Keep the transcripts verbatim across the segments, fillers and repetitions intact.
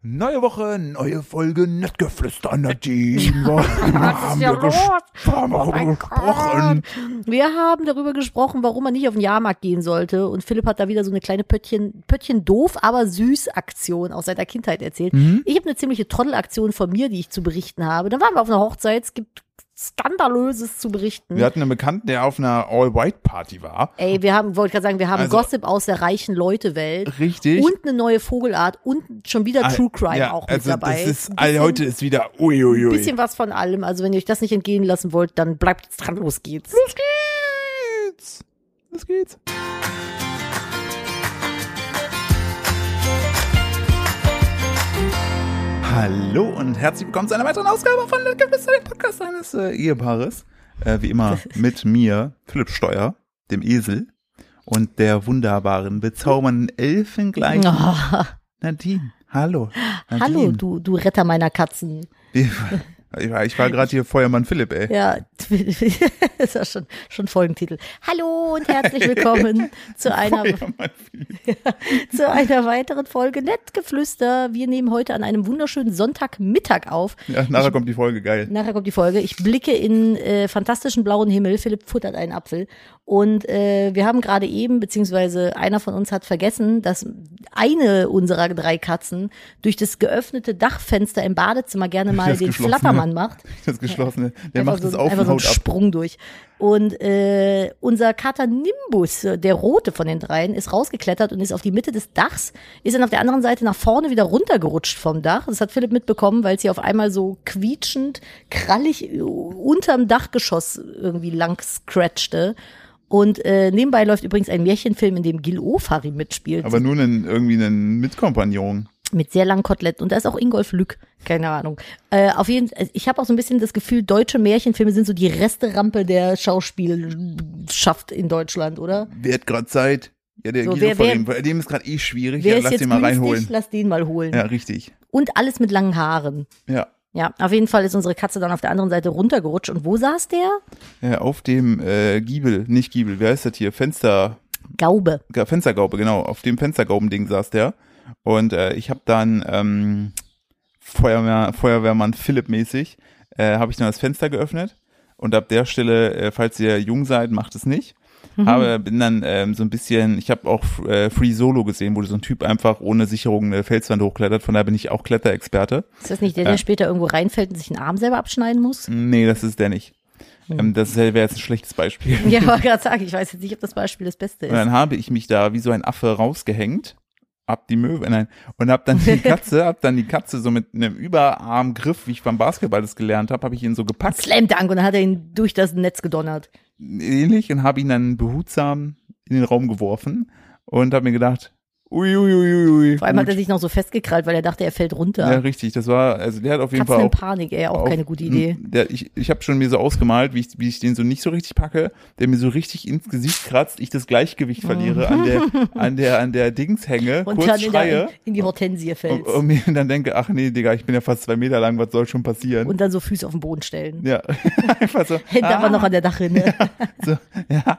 Neue Woche, neue Folge, Nettgeflüster, Nadine. Was ist ja los? Oh mein Gott. Wir haben darüber gesprochen, warum man nicht auf den Jahrmarkt gehen sollte. Und Philipp hat da wieder so eine kleine Pöttchen, Pöttchen doof, aber süß Aktion aus seiner Kindheit erzählt. Mhm. Ich habe eine ziemliche Trottelaktion von mir, die ich zu berichten habe. Dann waren wir auf einer Hochzeit. Es gibt Skandalöses zu berichten. Wir hatten einen Bekannten, der auf einer All-White-Party war. Ey, wir haben, wollte ich gerade sagen, wir haben also, Gossip aus der reichen Leute-Welt. Richtig. Und eine neue Vogelart und schon wieder True Crime ja, auch also mit dabei. Das ist, bisschen, heute ist wieder uiuiui. Ein bisschen was von allem. Also wenn ihr euch das nicht entgehen lassen wollt, dann bleibt jetzt dran. Los geht's. Los geht's. Los geht's. Hallo und herzlich willkommen zu einer weiteren Ausgabe von Nettgeflüster, dem Podcast eines äh, Ehepaares. Äh, wie immer mit mir, Philipp Steuer, dem Esel, und der wunderbaren, bezaubernden, elfengleichen Oh. Nadine. Hallo. Nadine. Hallo, du, du Retter meiner Katzen. Ich war, ich war gerade hier Feuermann Philipp, ey. Ja, das war schon, schon Folgentitel. Hallo und herzlich willkommen zu einer, zu einer weiteren Folge Nettgeflüster. Wir nehmen heute an einem wunderschönen Sonntagmittag auf. Ja, nachher ich, kommt die Folge, geil. Nachher kommt die Folge. Ich blicke in äh, fantastischen blauen Himmel. Philipp futtert einen Apfel. Und äh, wir haben gerade eben, beziehungsweise einer von uns hat vergessen, dass eine unserer drei Katzen durch das geöffnete Dachfenster im Badezimmer gerne mal den Flattermann macht. Das geschlossene, der einfach macht so, das auf einfach und so einen haut ab. Sprung durch. Und äh, unser Kater Nimbus, der rote von den dreien, ist rausgeklettert und ist auf die Mitte des Dachs, ist dann auf der anderen Seite nach vorne wieder runtergerutscht vom Dach. Das hat Philipp mitbekommen, weil es hier auf einmal so quietschend, krallig unterm Dachgeschoss irgendwie lang scratchte. Und äh, nebenbei läuft übrigens ein Märchenfilm, in dem Gil Ofarim mitspielt. Aber nur einen, irgendwie einen Mitkompagnon. Mit sehr langen Koteletten. Und da ist auch Ingolf Lück. Keine Ahnung. Äh, auf jeden Fall, ich habe auch so ein bisschen das Gefühl, deutsche Märchenfilme sind so die Resterampe der Schauspielschaft in Deutschland, oder? Wer hat gerade Zeit? Ja, der so, Gil wer, Ofarim, bei dem ist gerade eh schwierig. Wer Ja, ist lass jetzt den mal günstig? reinholen. Lass den mal holen. Ja, richtig. Und alles mit langen Haaren. Ja. Ja, auf jeden Fall ist unsere Katze dann auf der anderen Seite runtergerutscht. Und wo saß der? Ja, auf dem äh, Giebel, nicht Giebel, wer heißt das hier? Fenster. Gaube. Ja, Fenstergaube, genau. Auf dem Fenstergaubending saß der. Und äh, ich habe dann ähm, Feuerwehr, Feuerwehrmann Philipp-mäßig, äh, habe ich dann das Fenster geöffnet. Und ab der Stelle, äh, falls ihr jung seid, macht es nicht. Mhm. Aber bin dann ähm, so ein bisschen, ich habe auch äh, Free Solo gesehen, wo so ein Typ einfach ohne Sicherung eine Felswand hochklettert. Von daher bin ich auch Kletterexperte. Ist das nicht der, der äh, später irgendwo reinfällt und sich einen Arm selber abschneiden muss? Nee, das ist der nicht. Mhm. Ähm, das wäre jetzt ein schlechtes Beispiel. Ja, ich wollte gerade sagen, ich weiß jetzt nicht, ob das Beispiel das Beste ist. Und dann habe ich mich da wie so ein Affe rausgehängt. Hab die Möwe, nein, und hab dann die Katze, hab dann die Katze so mit einem Überarmgriff, wie ich beim Basketball das gelernt habe, habe ich ihn so gepackt. Slam Dunk, und dann hat er ihn durch das Netz gedonnert. Ähnlich, und habe ihn dann behutsam in den Raum geworfen und habe mir gedacht, uiuiuiui. Ui, ui, Vor allem gut. Hat er sich noch so festgekrallt, weil er dachte, er fällt runter. Ja, richtig, das war, also der hat auf jeden Katzen Fall auch in Panik, ey, auch, auch keine gute Idee. Der, ich ich habe schon mir so ausgemalt, wie ich, wie ich den so nicht so richtig packe, der mir so richtig ins Gesicht kratzt, ich das Gleichgewicht verliere, an der, an der, an der Dings hänge, und kurz dann schreie. In, der, in die Hortensie fällt. Und, und mir dann denke, ach nee, Digga, ich bin ja fast zwei Meter lang, was soll schon passieren? Und dann so Füße auf den Boden stellen. Ja, einfach so. Hände ah, aber noch an der Dachrinne. Ja, so, ja,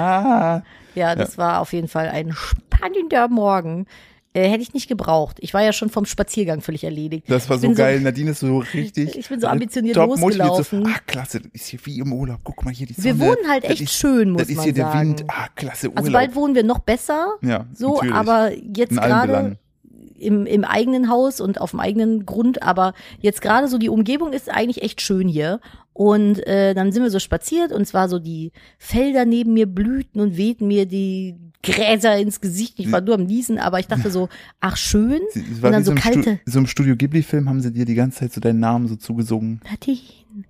ah. Ja, das ja. war auf jeden Fall ein spannender Morgen. Äh, hätte ich nicht gebraucht. Ich war ja schon vom Spaziergang völlig erledigt. Das war so geil. So, Nadine ist so richtig. Ich bin so ambitioniert losgelaufen. So, ah, klasse, das ist hier wie im Urlaub. Guck mal hier die Sonne. Wir wohnen halt echt ist, schön, muss man sagen. Das ist hier sagen. Der Wind. Ah, klasse, Urlaub. Also bald wohnen wir noch besser. Ja, so, natürlich. aber jetzt gerade im, im eigenen Haus und auf dem eigenen Grund. Aber jetzt gerade so die Umgebung ist eigentlich echt schön hier. Und äh, dann sind wir so spaziert und zwar so die Felder neben mir blühten und wehten mir die Gräser ins Gesicht. Ich war nur am Niesen, aber ich dachte so, ach schön. Es war und dann so, so kalte. Stu- so im Studio Ghibli-Film haben sie dir die ganze Zeit so deinen Namen so zugesungen. Nadine,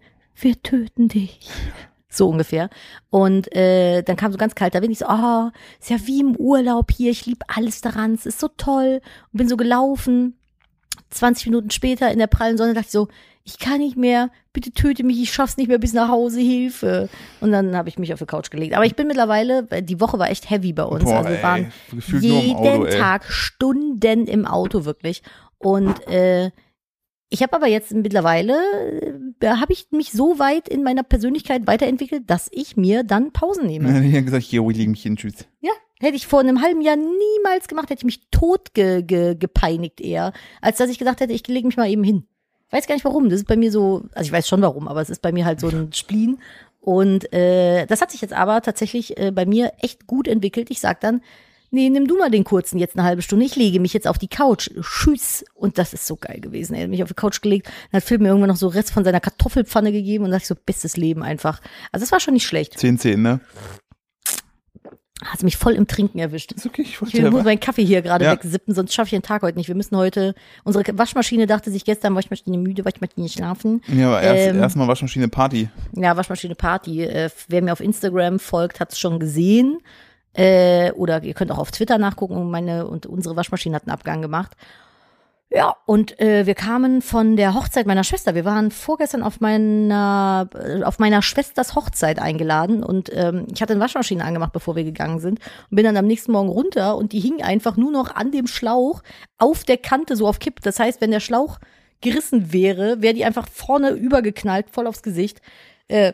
wir töten dich. So ungefähr. Und äh, dann kam so ganz kalter Wind. Ich so, ah, oh, ist ja wie im Urlaub hier. Ich liebe alles daran. Es ist so toll. Und bin so gelaufen. zwanzig Minuten später in der prallen Sonne dachte ich so, ich kann nicht mehr, bitte töte mich, ich schaff's nicht mehr bis nach Hause, Hilfe. Und dann habe ich mich auf die Couch gelegt. Aber ich bin mittlerweile, die Woche war echt heavy bei uns. Boah, also wir waren ey, jeden Auto, Tag Stunden im Auto wirklich. Und äh, ich habe aber jetzt mittlerweile, da habe ich mich so weit in meiner Persönlichkeit weiterentwickelt, dass ich mir dann Pausen nehme. Ich habe gesagt, hier, ich lege mich hin, tschüss. Ja, Hätte ich vor einem halben Jahr niemals gemacht, hätte ich mich tot ge, ge, gepeinigt eher, als dass ich gesagt hätte, ich lege mich mal eben hin. Ich weiß gar nicht warum, das ist bei mir so, also ich weiß schon warum, aber es ist bei mir halt so ein Spleen. Und äh, das hat sich jetzt aber tatsächlich äh, bei mir echt gut entwickelt. Ich sag dann, nee, nimm du mal den kurzen jetzt eine halbe Stunde, ich lege mich jetzt auf die Couch, tschüss. Und das ist so geil gewesen, er hat mich auf die Couch gelegt, dann hat Philipp mir irgendwann noch so Rest von seiner Kartoffelpfanne gegeben und dachte ich so, bestes Leben einfach. Also das war schon nicht schlecht. zehn zehn, ne? Hast mich voll im Trinken erwischt. Ist okay, ich wollte Ich ja muss meinen Kaffee hier gerade Ja. wegsippen, sonst schaffe ich den Tag heute nicht. Wir müssen heute, unsere Waschmaschine dachte sich gestern, Waschmaschine müde, Waschmaschine schlafen. Ja, aber erst, Ähm, erstmal Waschmaschine Party. Ja, Waschmaschine Party. Äh, wer mir auf Instagram folgt, hat es schon gesehen. Äh, oder ihr könnt auch auf Twitter nachgucken. Meine und unsere Waschmaschine hat einen Abgang gemacht. Ja, und äh, wir kamen von der Hochzeit meiner Schwester. Wir waren vorgestern auf meiner äh, auf meiner Schwesters Hochzeit eingeladen und ähm, ich hatte eine Waschmaschine angemacht, bevor wir gegangen sind und bin dann am nächsten Morgen runter und die hing einfach nur noch an dem Schlauch auf der Kante so auf Kipp. Das heißt, wenn der Schlauch gerissen wäre, wäre die einfach vorne übergeknallt, voll aufs Gesicht. Äh,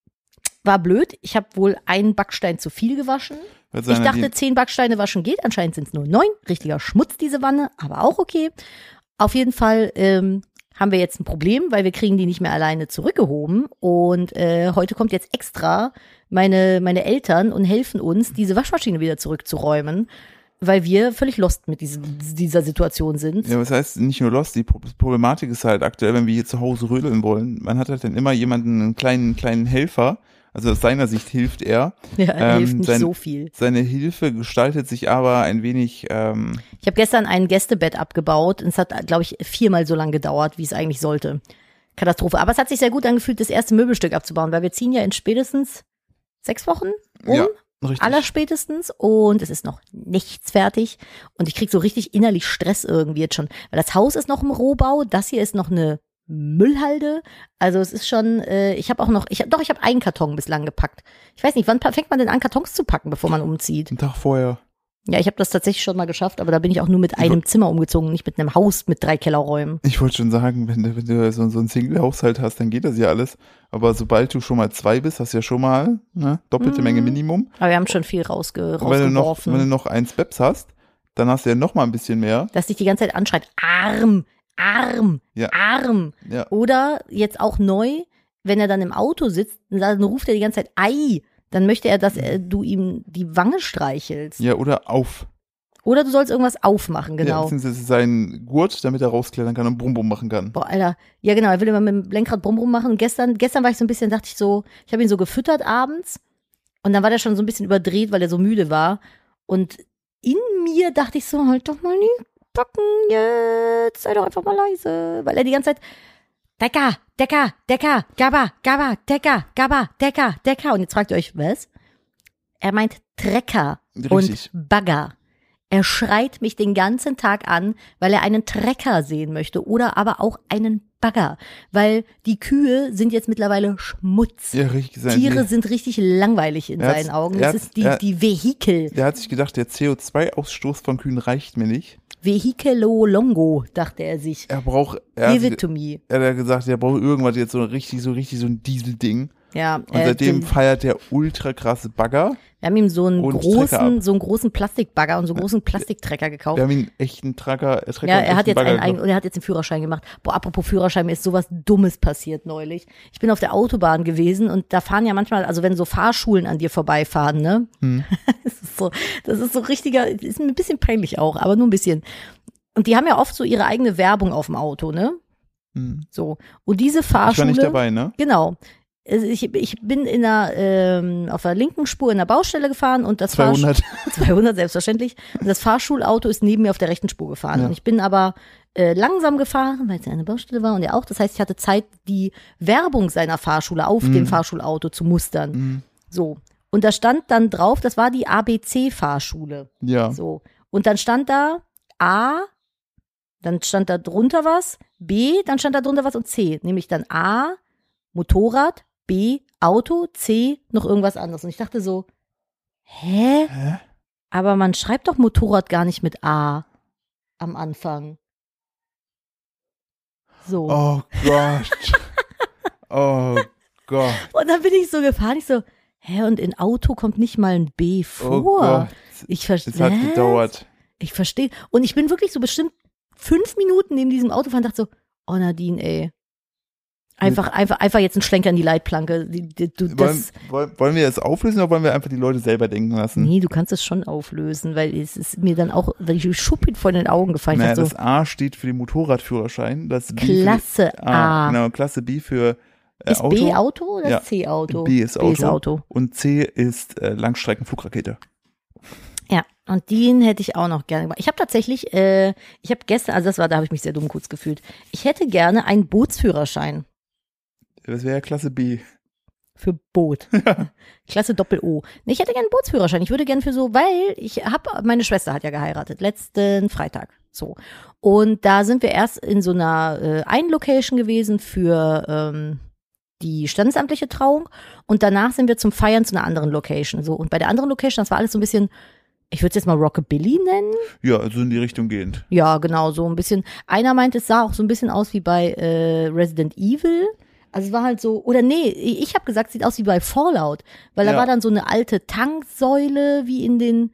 war blöd. Ich habe wohl einen Backstein zu viel gewaschen. Wird Ich seine- dachte, die- zehn Backsteine waschen geht. Anscheinend sind es nur neun. Richtiger Schmutz, diese Wanne, aber auch okay. Auf jeden Fall ähm, haben wir jetzt ein Problem, weil wir kriegen die nicht mehr alleine zurückgehoben. Und äh, heute kommt jetzt extra meine, meine Eltern und helfen uns, diese Waschmaschine wieder zurückzuräumen, weil wir völlig lost mit diesem, dieser Situation sind. Ja, was heißt nicht nur Lost, die Pro- Problematik ist halt aktuell, wenn wir hier zu Hause rödeln wollen, man hat halt dann immer jemanden, einen kleinen, kleinen Helfer, also aus seiner Sicht hilft er. Ja, Ähm, hilft nicht sein- so viel. Seine Hilfe gestaltet sich aber ein wenig, ähm, Ich habe gestern ein Gästebett abgebaut und es hat, glaube ich, viermal so lange gedauert, wie es eigentlich sollte. Katastrophe. Aber es hat sich sehr gut angefühlt, das erste Möbelstück abzubauen, weil wir ziehen ja in spätestens sechs Wochen um. Ja, richtig. Allerspätestens und es ist noch nichts fertig und ich krieg so richtig innerlich Stress irgendwie jetzt schon, weil das Haus ist noch im Rohbau, das hier ist noch eine Müllhalde, also es ist schon, äh, ich habe auch noch, ich hab, doch, ich habe einen Karton bislang gepackt. Ich weiß nicht, wann pa- fängt man denn an, Kartons zu packen, bevor man umzieht? Einen Tag vorher. Ja, ich habe das tatsächlich schon mal geschafft, aber da bin ich auch nur mit einem Zimmer umgezogen, nicht mit einem Haus mit drei Kellerräumen. Ich wollte schon sagen, wenn du, wenn du so, so einen Single-Haushalt hast, dann geht das ja alles. Aber sobald du schon mal zwei bist, hast du ja schon mal ne, doppelte Mhm. Menge Minimum. Aber wir haben schon viel rausge Und wenn du noch, rausgeworfen. wenn du noch eins Beps hast, dann hast du ja noch mal ein bisschen mehr. Dass dich die ganze Zeit anschreit, arm, arm, Ja. arm. Ja. Oder jetzt auch neu, wenn er dann im Auto sitzt, dann ruft er die ganze Zeit Ei. Dann möchte er, dass er, du ihm die Wange streichelst. Ja, oder auf. Oder du sollst irgendwas aufmachen, Ja, genau. beziehungsweise seinen Gurt, damit er rausklettern kann und Brumm Brumm machen kann. Boah, Alter. Ja, genau, er will immer mit dem Lenkrad brumm brumm machen. Und gestern, gestern war ich so ein bisschen, dachte ich so, ich habe ihn so gefüttert abends. Und dann war der schon so ein bisschen überdreht, weil er so müde war. Und in mir dachte ich so, halt doch mal die Backen jetzt, sei doch einfach mal leise. Weil er die ganze Zeit, Decker, Decker, Decker, Gabba, Gabba, Decker, Gabba, Decker, Decker. Und jetzt fragt ihr euch, was? Er meint Trecker Richtig. und Bagger. Er schreit mich den ganzen Tag an, weil er einen Trecker sehen möchte oder aber auch einen Bagger, weil die Kühe sind jetzt mittlerweile Schmutz. Ja, richtig. Sein, Tiere sind richtig langweilig in Er hat's- seinen Augen. er Das hat's- ist die, er- die Vehikel. Der hat sich gedacht, der C O zwei Ausstoß von Kühen reicht mir nicht. Vehicolo Longo, dachte er sich. Er braucht, er Give hat, it to me. er hat gesagt, er braucht irgendwas jetzt so richtig, so richtig so ein Dieselding. Ja, Und äh, seitdem den, feiert der ultra krasse Bagger. wir haben ihm so einen und Trecker großen, ab. so einen großen Plastikbagger und so einen großen Plastiktrecker gekauft. Wir haben ihn echt einen Trecker, äh, Trecker Ja, und er echt hat jetzt Bagger einen, einen gekauft. und er hat jetzt den Führerschein gemacht. Boah, apropos Führerschein, mir ist sowas Dummes passiert neulich. Ich bin auf der Autobahn gewesen und da fahren ja manchmal, also wenn so Fahrschulen an dir vorbeifahren, ne? Hm. das ist so, das ist so richtiger, ist ein bisschen peinlich auch, aber nur ein bisschen. Und die haben ja oft so ihre eigene Werbung auf dem Auto, ne? Hm. So. Und diese Ich war Fahrschule. nicht dabei, ne? Genau. Also Ich, ich bin in der, ähm, auf der linken Spur in der Baustelle gefahren und das Fahrsch- zweihundert. zweihundert selbstverständlich. Und das Fahrschulauto ist neben mir auf der rechten Spur gefahren. Ja. Und ich bin aber äh, langsam gefahren, weil es ja eine Baustelle war und er auch. Das heißt, ich hatte Zeit, die Werbung seiner Fahrschule auf Mhm. dem Fahrschulauto zu mustern. Mhm. So. Und da stand dann drauf, das war die A B C-Fahrschule. Ja. So. Und dann stand da A, dann stand da drunter was, B, dann stand da drunter was und C. Nämlich dann A, Motorrad, B, Auto, C, noch irgendwas anderes. Und ich dachte so, hä? Hä? Aber man schreibt doch Motorrad gar nicht mit A am Anfang. So. Oh Gott. Oh Gott. Und dann bin ich so gefahren, ich so, hä, und in Auto kommt nicht mal ein B Oh vor. Gott. Ich verstehe. Es hat gedauert. Ich verstehe. Und ich bin wirklich so bestimmt fünf Minuten neben diesem Auto fahren und dachte so, oh Nadine, ey. Einfach, einfach, einfach jetzt einen Schlenker in die Leitplanke. Die, die, du, das, wollen, wollen wir das auflösen oder wollen wir einfach die Leute selber denken lassen? Nee, du kannst es schon auflösen, weil es ist mir dann auch, weil ich Schuppen vor den Augen gefallen. Naja, so, das A steht für den Motorradführerschein. Das B Klasse für, A. A. Genau, Klasse B für äh, ist Auto. B Auto oder Ja. C Auto? B ist Auto. B ist Auto. Und C ist äh, Langstreckenflugrakete. Ja, und den hätte ich auch noch gerne gemacht. Ich habe tatsächlich, äh, ich habe gestern, also das war, da habe ich mich sehr dumm kurz gefühlt. Ich hätte gerne einen Bootsführerschein. Das wäre ja Klasse B. Für Boot. Ja. Klasse Doppel-O. Nee, ich hätte gerne einen Bootsführerschein. Ich würde gerne für so, weil ich habe, meine Schwester hat ja geheiratet, letzten Freitag. So. Und da sind wir erst in so einer äh, einen Location gewesen für ähm, die standesamtliche Trauung. Und danach sind wir zum Feiern zu einer anderen Location. So. Und bei der anderen Location, das war alles so ein bisschen, ich würde es jetzt mal Rockabilly nennen. Ja, also in die Richtung gehend. Ja, genau, so ein bisschen. Einer meinte, es sah auch so ein bisschen aus wie bei äh, Resident Evil. Also es war halt so, oder nee, ich habe gesagt, es sieht aus wie bei Fallout, weil da Ja. war dann so eine alte Tanksäule wie in den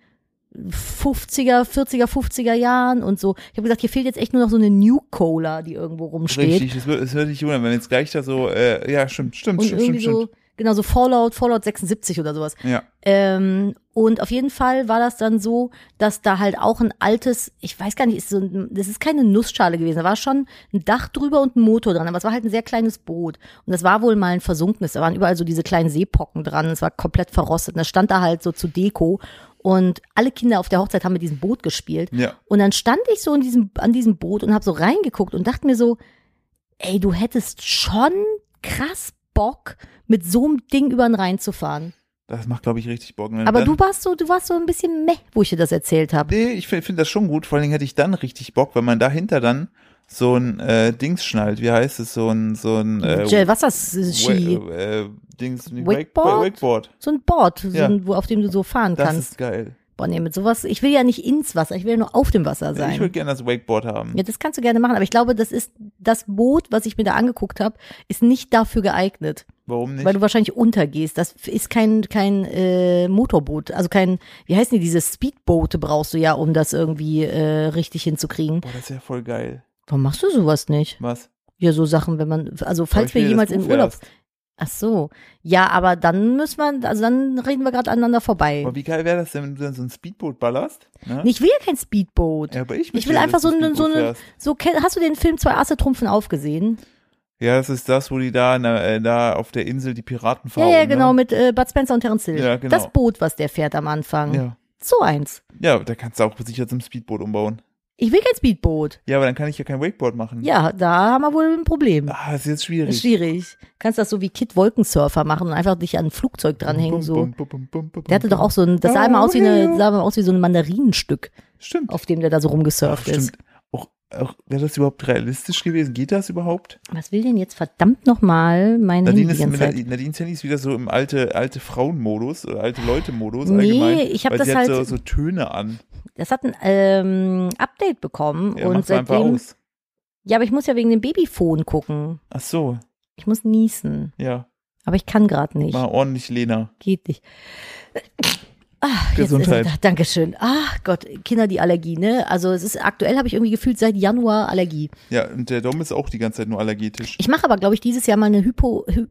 fünfziger, vierziger, fünfziger Jahren und so. Ich habe gesagt, hier fehlt jetzt echt nur noch so eine New Cola, die irgendwo rumsteht. Richtig, es wird, es wird dich wundern, wenn jetzt gleich da so, äh, ja, stimmt, stimmt, Und stimmt, irgendwie stimmt, so, genau, so Fallout, Fallout sechsundsiebzig oder sowas. stimmt. Ja. Ähm, und auf jeden Fall war das dann so, dass da halt auch ein altes, ich weiß gar nicht, ist so ein, das ist keine Nussschale gewesen, da war schon ein Dach drüber und ein Motor dran, aber es war halt ein sehr kleines Boot. Und das war wohl mal ein versunkenes, da waren überall so diese kleinen Seepocken dran, es war komplett verrostet und das stand da halt so zu Deko. Und alle Kinder auf der Hochzeit haben mit diesem Boot gespielt. Ja. Und dann stand ich so in diesem, an diesem Boot und habe so reingeguckt und dachte mir so, ey, du hättest schon krass Bock, mit so einem Ding über den Rhein zu fahren. Das macht, glaube ich, richtig Bock. Ne? Aber dann, du warst so, du warst so ein bisschen meh, wo ich dir das erzählt habe. Nee, ich finde find das schon gut. Vor allen Dingen hätte ich dann richtig Bock, wenn man dahinter dann so ein äh, Dings schnallt. Wie heißt es? So ein, so ein äh, Wasserski, Wa- äh, Dings, nee, Wakeboard? Wake, Wakeboard. so ein Board, so Ja. ein, wo, auf dem du so fahren Das kannst. ist geil. Boah, nee, mit sowas, ich will ja nicht ins Wasser, ich will ja nur auf dem Wasser Ich sein. würde gerne das Wakeboard haben. Ja, das kannst du gerne machen, aber ich glaube, das ist das Boot, was ich mir da angeguckt habe, ist nicht dafür geeignet. Warum nicht? Weil du wahrscheinlich untergehst. Das ist kein kein äh, Motorboot, also kein, wie heißen die, diese Speedboote brauchst du ja, um das irgendwie äh, richtig hinzukriegen. Boah, das ist ja voll geil. Warum machst du sowas nicht? Was? Ja, so Sachen, wenn man, also Aber falls ich wir will, jemals dass du in Urlaub. fährst. Ach so. Ja, aber dann müssen wir, also dann reden wir gerade aneinander vorbei. Aber wie geil wäre das denn, wenn du dann so ein Speedboot ballerst? Ne? Nee, ich will ja kein Speedboot. Ja, aber ich, Ich will möchte, einfach dass so du eine, so Speedboot eine, fährst. so, kenn- hast du den Film Zwei Asse trumpfen aufgesehen? Ja, das ist das, wo die da, na, äh, da auf der Insel die Piraten fahren. Ja, ja, genau, Ne? mit äh, Bud Spencer und Terence Hill. Ja, genau. Das Boot, was der fährt am Anfang. Ja. So eins. Ja, da kannst du auch sicher zum Speedboot umbauen. Ich will kein Speedboot. Ja, aber dann kann ich ja kein Wakeboard machen. Ja, da haben wir wohl ein Problem. Ah, das ist jetzt schwierig. Ist schwierig. Kannst das so wie Kid Wolkensurfer machen und einfach dich an ein Flugzeug dranhängen, so. Bum, bum, bum, bum, bum, Der hatte doch bum. auch so ein, das sah immer aus wie eine, sah immer aus wie so ein Mandarinenstück, Stimmt. auf dem der da so rumgesurft Ach, ist. stimmt. Auch, auch, wäre das überhaupt realistisch gewesen? Geht das überhaupt? Was will denn jetzt verdammt nochmal mein Handy Nadine die ist, ganze Zeit? Nadine, Nadines Handy ist wieder so im alte, alte Frauenmodus oder alte Leute-Modus Nee, allgemein. ich hab weil das sie halt- hat so, so Töne an. Das hat ein ähm, Update bekommen Ja, und mach's einfach seitdem. aus. Ja, aber ich muss ja wegen dem Babyphone gucken. Ach so, Ich muss niesen. ja. Aber ich kann gerade nicht. Mal ordentlich Lena. Geht nicht. Ach, Gesundheit. Jetzt ist, Dankeschön. Ach Gott, Kinder, die Allergie, ne? Also es ist aktuell, habe ich irgendwie gefühlt seit Januar Allergie. Ja, und der Dom ist auch die ganze Zeit nur allergetisch. Ich mache aber, glaube ich, dieses Jahr mal eine Hypo, Hy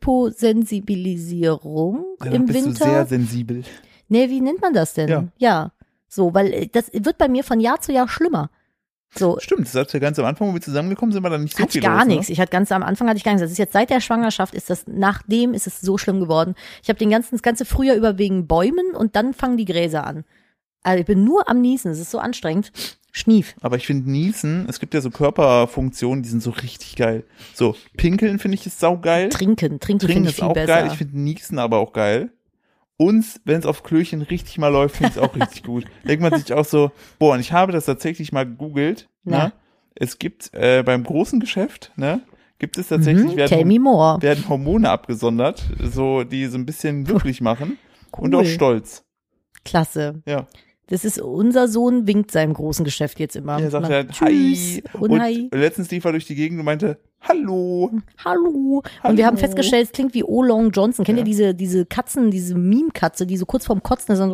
Hyposensibilisierung Ja, im bist Winter. du sehr sensibel. Nee, wie nennt man das denn? Ja. ja. So, weil äh, das wird bei mir von Jahr zu Jahr schlimmer. So, Stimmt, das hat ja ganz am Anfang, wo wir zusammengekommen sind, war dann nicht so hatte viel ich gar los, nichts. Ne? Ich hatte ganz am Anfang hatte ich gar nichts. Das ist jetzt seit der Schwangerschaft ist das, nachdem ist es so schlimm geworden. Ich habe den ganzen, das ganze Frühjahr über wegen Bäumen und dann fangen die Gräser an. Also ich bin nur am Niesen, es ist so anstrengend. Schnief. Aber ich finde Niesen, es gibt ja so Körperfunktionen, die sind so richtig geil. So, Pinkeln finde ich ist saugeil. Trinken, trinken Trinken finde ich ist viel auch besser. geil. Ich finde Niesen aber auch geil. Und wenn es auf Klöchen richtig mal läuft, finde ich es auch richtig gut. Denkt man sich auch so, boah, und ich habe das tatsächlich mal gegoogelt. Na? Ne? Es gibt äh, beim großen Geschäft, ne, gibt es tatsächlich, mhm, werden, tell me more. werden Hormone abgesondert, so die so ein bisschen glücklich machen. Cool. Und auch stolz. Klasse. Ja. Das ist, unser Sohn winkt seinem großen Geschäft jetzt immer. Er sagt Macht ja, Tschüss hi. und, Und hi. letztens lief er durch die Gegend und meinte, hallo. Hallo. Hallo. Und wir haben festgestellt, es klingt wie O. Long Johnson. Kennt Ja. ihr diese, diese Katzen, diese Meme-Katze, die so kurz vorm Kotzen ist und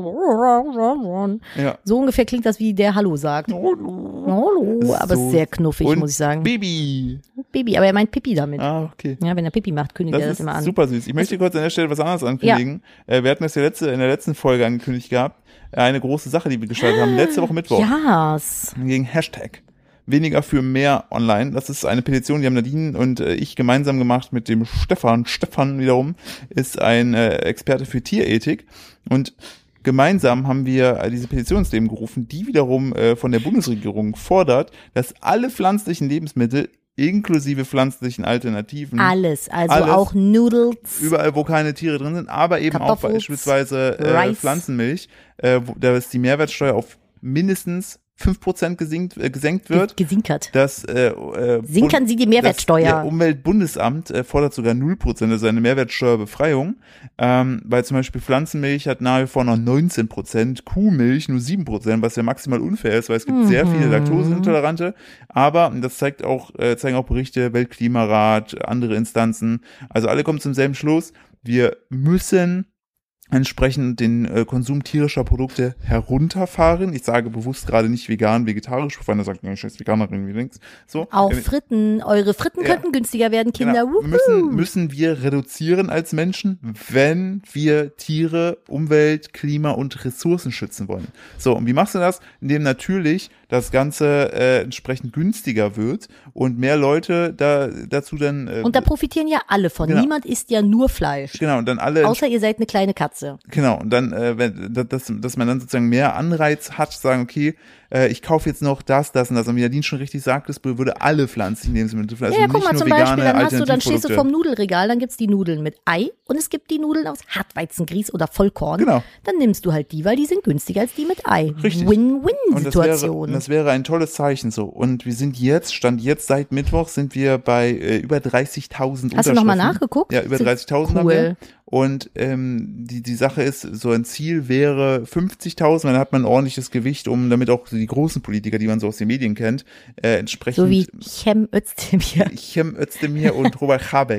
so, Ja. so ungefähr klingt das, wie der Hallo sagt. Hallo. Hallo. Das ist Aber es so- ist sehr knuffig, Und muss ich sagen. Baby. Baby, aber er meint Pipi damit. Ah, okay. Ja, wenn er Pipi macht, kündigt Das er ist das immer an. super süß. Ich möchte kurz an der Stelle was anderes ankündigen. Äh, wir hatten das ja letzte, in der letzten Folge angekündigt gehabt. Eine große Sache, die wir gestartet haben. Letzte Woche Mittwoch. Yes. Gegen Hashtag. Weniger für mehr online. Das ist eine Petition, die haben Nadine und äh, ich gemeinsam gemacht mit dem Stefan. Stefan wiederum ist ein äh, Experte für Tierethik. Und gemeinsam haben wir äh, diese Petition ins Leben gerufen, die wiederum äh, von der Bundesregierung fordert, dass alle pflanzlichen Lebensmittel inklusive pflanzlichen Alternativen, Alles, also Alles. auch Noodles. überall, wo keine Tiere drin sind, aber eben auch Kartoffels, beispielsweise äh, Rice. Pflanzenmilch, äh, wo, da ist die Mehrwertsteuer auf mindestens fünf Prozent gesenkt, äh, gesenkt wird. Gesinkert. Das, äh, äh, Sinkern Bund- Sie die Mehrwertsteuer. Das, der Umweltbundesamt äh, fordert sogar null Prozent, also eine Mehrwertsteuerbefreiung, ähm, weil zum Beispiel Pflanzenmilch hat nach wie vor noch neunzehn Prozent, Kuhmilch nur sieben Prozent, was ja maximal unfair ist, weil es gibt Mhm. sehr viele Laktoseintolerante, aber und das zeigt auch, äh, zeigen auch Berichte, Weltklimarat, andere Instanzen, also alle kommen zum selben Schluss, wir müssen entsprechend den äh, Konsum tierischer Produkte herunterfahren. Ich sage bewusst gerade nicht vegan, vegetarisch, bevor einer sagt, ich scheiß Veganerin, wie links. So. Auch Äh, Fritten. Eure Fritten Ja. könnten günstiger werden, Kinder. Genau. Wuhu. Müssen, müssen wir reduzieren als Menschen, wenn wir Tiere, Umwelt, Klima und Ressourcen schützen wollen. So, und wie machst du das? Indem natürlich das Ganze äh, entsprechend günstiger wird und mehr Leute da dazu dann äh, Und da profitieren ja alle von. Genau. Niemand isst ja nur Fleisch. genau und dann alle Außer ihr seid eine kleine Katze. Genau, und dann, äh, wenn, dass, dass man dann sozusagen mehr Anreiz hat, zu sagen, okay, äh, ich kaufe jetzt noch das, das und das. Und wie Nadine schon richtig sagt, das würde alle pflanzlichen Lebensmittel, also Ja, ja, nicht guck mal, nur zum vegane Beispiel, dann hast du, dann stehst du Alternativprodukte. vorm Nudelregal, dann gibt's die Nudeln mit Ei und es gibt die Nudeln aus Hartweizengrieß oder Vollkorn. Genau. Dann nimmst du halt die, weil die sind günstiger als die mit Ei. Richtig. Und das wäre, Win-Win-Situation. das wäre ein tolles Zeichen so. Und wir sind jetzt, Stand jetzt seit Mittwoch, sind wir bei äh, über dreißigtausend Hast du Unterschriften. nochmal nachgeguckt? Ja, über dreißigtausend haben Cool. wir. Und ähm, die, die Sache ist, so ein Ziel wäre fünfzigtausend, dann hat man ein ordentliches Gewicht, um damit auch die großen Politiker, die man so aus den Medien kennt, äh, entsprechend So wie Cem Özdemir. Cem Özdemir und Robert Habeck.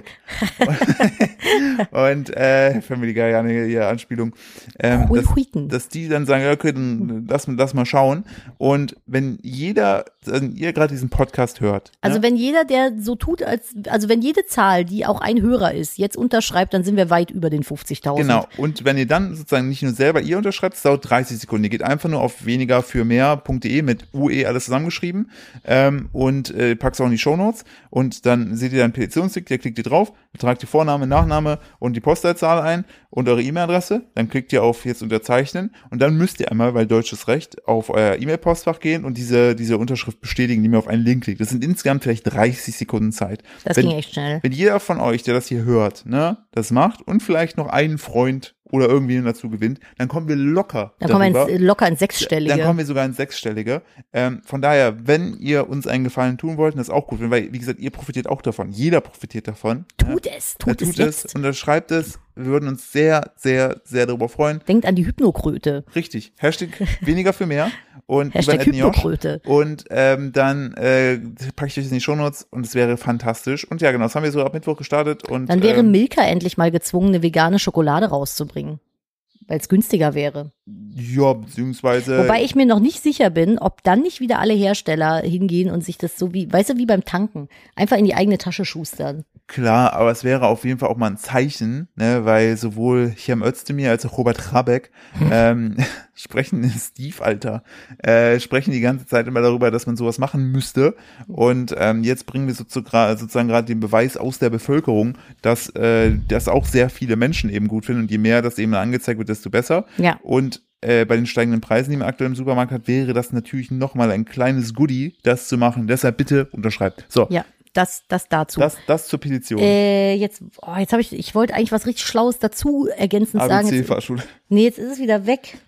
Und äh, Family Guy, ja, eine ja, Anspielung. Ähm, Hui, dass, huiten. dass die dann sagen, ja, okay, dann lass, lass mal schauen. Und wenn jeder, wenn ihr gerade diesen Podcast hört, Also ne? wenn jeder, der so tut, als, also wenn jede Zahl, die auch ein Hörer ist, jetzt unterschreibt, dann sind wir weit über den fünfzigtausend. Genau. Und wenn ihr dann sozusagen nicht nur selber ihr unterschreibt, es dauert dreißig Sekunden. Ihr geht einfach nur auf weniger für mehr punkt de mit U E alles zusammengeschrieben ähm, und äh, packst auch in die Shownotes und dann seht ihr dann Petitionstick, der klickt ihr drauf, tragt die Vorname, Nachname und die Postleitzahl ein und eure E-Mail-Adresse, dann klickt ihr auf jetzt unterzeichnen und dann müsst ihr einmal, weil deutsches Recht, auf euer E-Mail-Postfach gehen und diese diese Unterschrift bestätigen, die mir auf einen Link klickt. Das sind insgesamt vielleicht dreißig Sekunden Zeit. Das wenn, ging echt schnell. Wenn jeder von euch, der das hier hört, ne, das macht und vielleicht noch einen Freund oder irgendwie dazu gewinnt, dann kommen wir locker Dann kommen wir darüber. ins, locker ins Sechsstellige. Dann kommen wir sogar ins Sechsstellige. Ähm, von daher, wenn ihr uns einen Gefallen tun wollt, das ist auch gut, weil, wie gesagt, ihr profitiert auch davon. Jeder profitiert davon. Tut ja. es, tut, Ja, es jetzt. unterschreibt es. Wir würden uns sehr, sehr, sehr darüber freuen. Denkt an die Hypnokröte. Richtig. Hashtag weniger für mehr. Und Hashtag Ivan Etniosch. Hypnokröte. Und ähm, dann äh, packe ich euch in die Shownotes und es wäre fantastisch. Und ja, genau, das haben wir so ab Mittwoch gestartet. Und Dann wäre ähm, Milka endlich mal gezwungen, eine vegane Schokolade rauszubringen. Weil es günstiger wäre. ja, beziehungsweise Wobei ich mir noch nicht sicher bin, ob dann nicht wieder alle Hersteller hingehen und sich das so wie, weißt du, wie beim Tanken, einfach in die eigene Tasche schustern. klar, aber es wäre auf jeden Fall auch mal ein Zeichen, ne, weil sowohl Cem Özdemir als auch Robert Habeck ähm, sprechen, Steve, Alter, äh, sprechen die ganze Zeit immer darüber, dass man sowas machen müsste. Und ähm, jetzt bringen wir sozusagen sozusagen gerade den Beweis aus der Bevölkerung, dass äh, das auch sehr viele Menschen eben gut finden. Und je mehr das eben angezeigt wird, desto besser. Ja. Und äh, bei den steigenden Preisen, die man aktuell im Supermarkt hat, wäre das natürlich nochmal ein kleines Goodie, das zu machen. Deshalb bitte unterschreibt. So, Ja, das, das dazu. das, das zur Petition. Äh, jetzt, oh, jetzt habe ich, ich wollte eigentlich was richtig Schlaues dazu ergänzend A sagen. B C Jetzt, Fahrschule. nee, jetzt ist es wieder weg.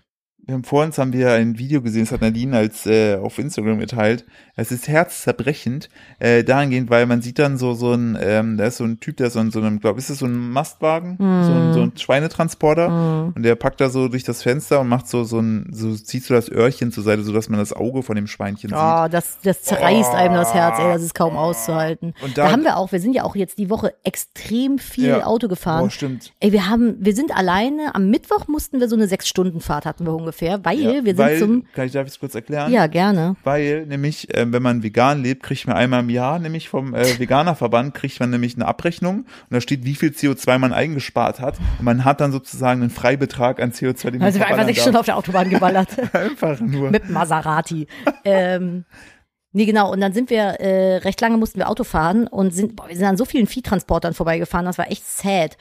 Wir haben vor uns haben wir ein Video gesehen, das hat Nadine als äh, auf Instagram geteilt. Es ist herzzerbrechend, äh, dahingehend, weil man sieht dann so so ein, ähm, da ist so ein Typ, der so in so einem, glaube ist das so ein Mastwagen, mm. so, ein, so ein Schweinetransporter mm. und der packt da so durch das Fenster und macht so so ein, so ziehst du das Öhrchen zur Seite, so dass man das Auge von dem Schweinchen oh, sieht. Oh, das das zerreißt oh. einem das Herz, ey, das ist kaum auszuhalten. Und da, da haben wir auch, wir sind ja auch jetzt die Woche extrem viel ja. Auto gefahren. Oh, stimmt. Ey, wir haben, wir sind alleine, am Mittwoch mussten wir so eine sechs Stunden Fahrt hatten wir ungefähr, weil ja, wir sind weil, zum... Kann ich, darf ich es kurz erklären? Ja, gerne. Weil nämlich, äh, wenn man vegan lebt, kriegt man einmal im Jahr, nämlich vom äh, Veganerverband, kriegt man nämlich eine Abrechnung und da steht, wie viel C O zwei man eingespart hat und man hat dann sozusagen einen Freibetrag an C O zwei, den man also wir einfach sechs Stunden auf der Autobahn geballert. Einfach nur. Mit Maserati. ähm, nee, genau. Und dann sind wir, äh, recht lange mussten wir Auto fahren und sind, boah, wir sind an so vielen Viehtransportern vorbeigefahren, das war echt sad.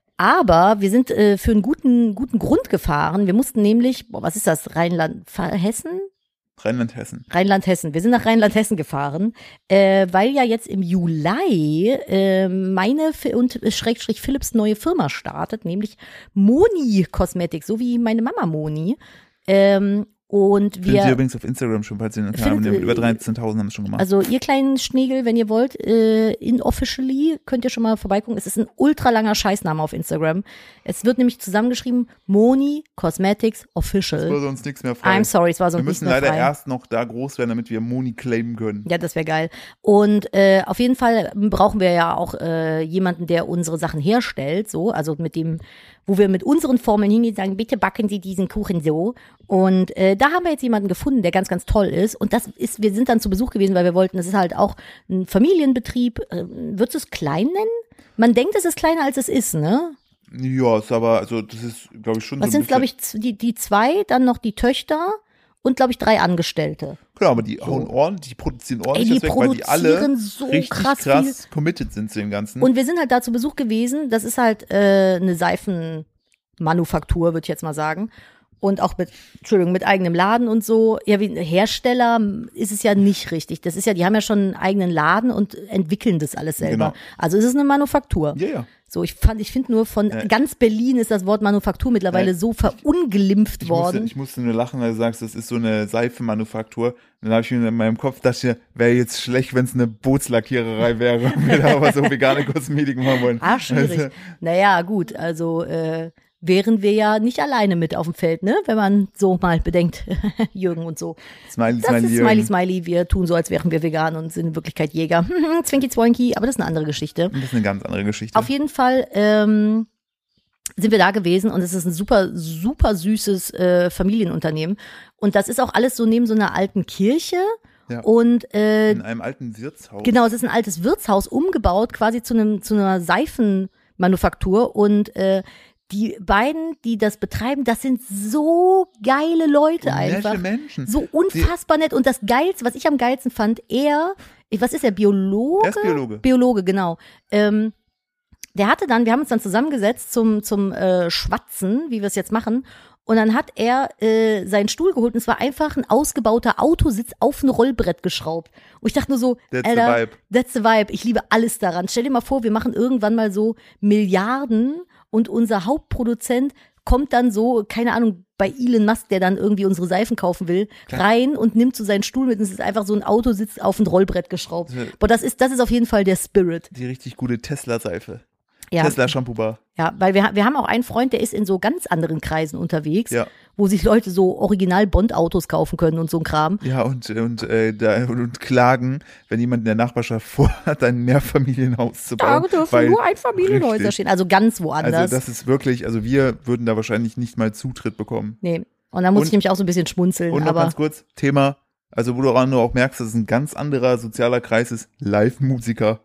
Aber wir sind äh, für einen guten guten Grund gefahren. Wir mussten nämlich, boah, was ist das, Rheinland-Hessen? Rheinland-Hessen. Rheinland-Hessen. Wir sind nach Rheinland-Hessen gefahren, äh, weil ja jetzt im Juli äh, meine und Schrägstrich Philips neue Firma startet, nämlich Moni Cosmetics, so wie meine Mama Moni. Ähm, Und wir. Findet ihr übrigens auf Instagram schon, falls ihr den Kanal habt, über dreizehntausend haben es schon gemacht. Also ihr kleinen Schnegel, wenn ihr wollt, äh, inofficially könnt ihr schon mal vorbeigucken. Es ist ein ultra langer Scheißname auf Instagram. Es wird nämlich zusammengeschrieben Moni Cosmetics Official. Es war sonst nichts mehr frei. I'm sorry, es war sonst wir nichts mehr frei. Wir müssen leider frei. erst noch da groß werden, damit wir Moni claimen können. Ja, das wäre geil. Und äh, auf jeden Fall brauchen wir ja auch äh, jemanden, der unsere Sachen herstellt, so, also mit dem, wo wir mit unseren Formeln hingehen und sagen, bitte backen Sie diesen Kuchen so. Und äh, da haben wir jetzt jemanden gefunden, der ganz, ganz toll ist. Und das ist, wir sind dann zu Besuch gewesen, weil wir wollten, das ist halt auch ein Familienbetrieb. Äh, würdest du es klein nennen? Man denkt, es ist kleiner, als es ist, ne? Ja, ist aber, also das ist, glaube ich, schon Was so ein sind, glaube ich, die, die zwei, dann noch die Töchter und, glaube ich, drei Angestellte. Klar, aber die so. hauen ordentlich, die produzieren ordentlich Ey, die das weg, weil die alle so richtig krass, krass viel. committed sind zu dem Ganzen. Und wir sind halt da zu Besuch gewesen. Das ist halt äh, eine Seifenmanufaktur, würde ich jetzt mal sagen. Und auch mit, Entschuldigung, mit eigenem Laden und so. Ja, wie ein Hersteller ist es ja nicht richtig. Das ist ja, die haben ja schon einen eigenen Laden und entwickeln das alles selber. Genau. Also ist es eine Manufaktur. Ja, ja. So, ich fand, ich finde nur von Ja. ganz Berlin ist das Wort Manufaktur mittlerweile Ja, so verunglimpft Ich worden. musste, ich musste nur lachen, weil du sagst, das ist so eine Seifenmanufaktur. Dann habe ich mir in meinem Kopf dachte, wäre jetzt schlecht, wenn es eine Bootslackiererei wäre, wenn wir da aber so vegane Kosmetik machen wollen. Ah, schwierig. Also, Naja, gut, also äh, wären wir ja nicht alleine mit auf dem Feld, ne? Wenn man so mal bedenkt, Jürgen und so. Smiley, Das Smiley, ist Jürgen. Smiley, Smiley, wir tun so, als wären wir vegan und sind in Wirklichkeit Jäger. Zwinky Zwoinky, aber das ist eine andere Geschichte. Das ist eine ganz andere Geschichte. Auf jeden Fall ähm, sind wir da gewesen und es ist ein super, super süßes äh, Familienunternehmen. Und das ist auch alles so neben so einer alten Kirche. Ja. Und äh, In einem alten Wirtshaus. genau, es ist ein altes Wirtshaus umgebaut, quasi zu einem zu einer Seifenmanufaktur. Und äh, die beiden, die das betreiben, das sind so geile Leute Und einfach. nette Menschen. So unfassbar nett. Und das Geilste, was ich am geilsten fand, er, was ist er, Biologe? Er ist Biologe. Biologe, genau. Ähm, der hatte dann, wir haben uns dann zusammengesetzt zum, zum äh, Schwatzen, wie wir es jetzt machen. Und dann hat er äh, seinen Stuhl geholt und es war einfach ein ausgebauter Autositz auf ein Rollbrett geschraubt. Und ich dachte nur so, That's Alter, the vibe. that's the vibe. Ich liebe alles daran. Stell dir mal vor, wir machen irgendwann mal so Milliarden und unser Hauptproduzent kommt dann so, keine Ahnung, bei Elon Musk, der dann irgendwie unsere Seifen kaufen will, Klar. rein und nimmt so seinen Stuhl mit und es ist einfach so ein Autositz auf ein Rollbrett geschraubt. Ja. Boah, das ist, das ist auf jeden Fall der Spirit. Die richtig gute Tesla-Seife. Ja. Tesla-Shampoo-Bar. Ja, weil wir, wir haben auch einen Freund, der ist in so ganz anderen Kreisen unterwegs, Ja. wo sich Leute so Original-Bond-Autos kaufen können und so ein Kram. Ja, und, und, äh, da, und klagen, wenn jemand in der Nachbarschaft vorhat, ein Mehrfamilienhaus zu Da bauen. dürfen weil- nur Einfamilienhäuser richtig. stehen, also ganz woanders. Also das ist wirklich, also wir würden da wahrscheinlich nicht mal Zutritt bekommen. nee. Und da muss Und- ich nämlich auch so ein bisschen schmunzeln. Und noch aber ganz kurz, Thema, also wo du auch nur auch merkst, dass es ein ganz anderer sozialer Kreis ist, Live-Musiker.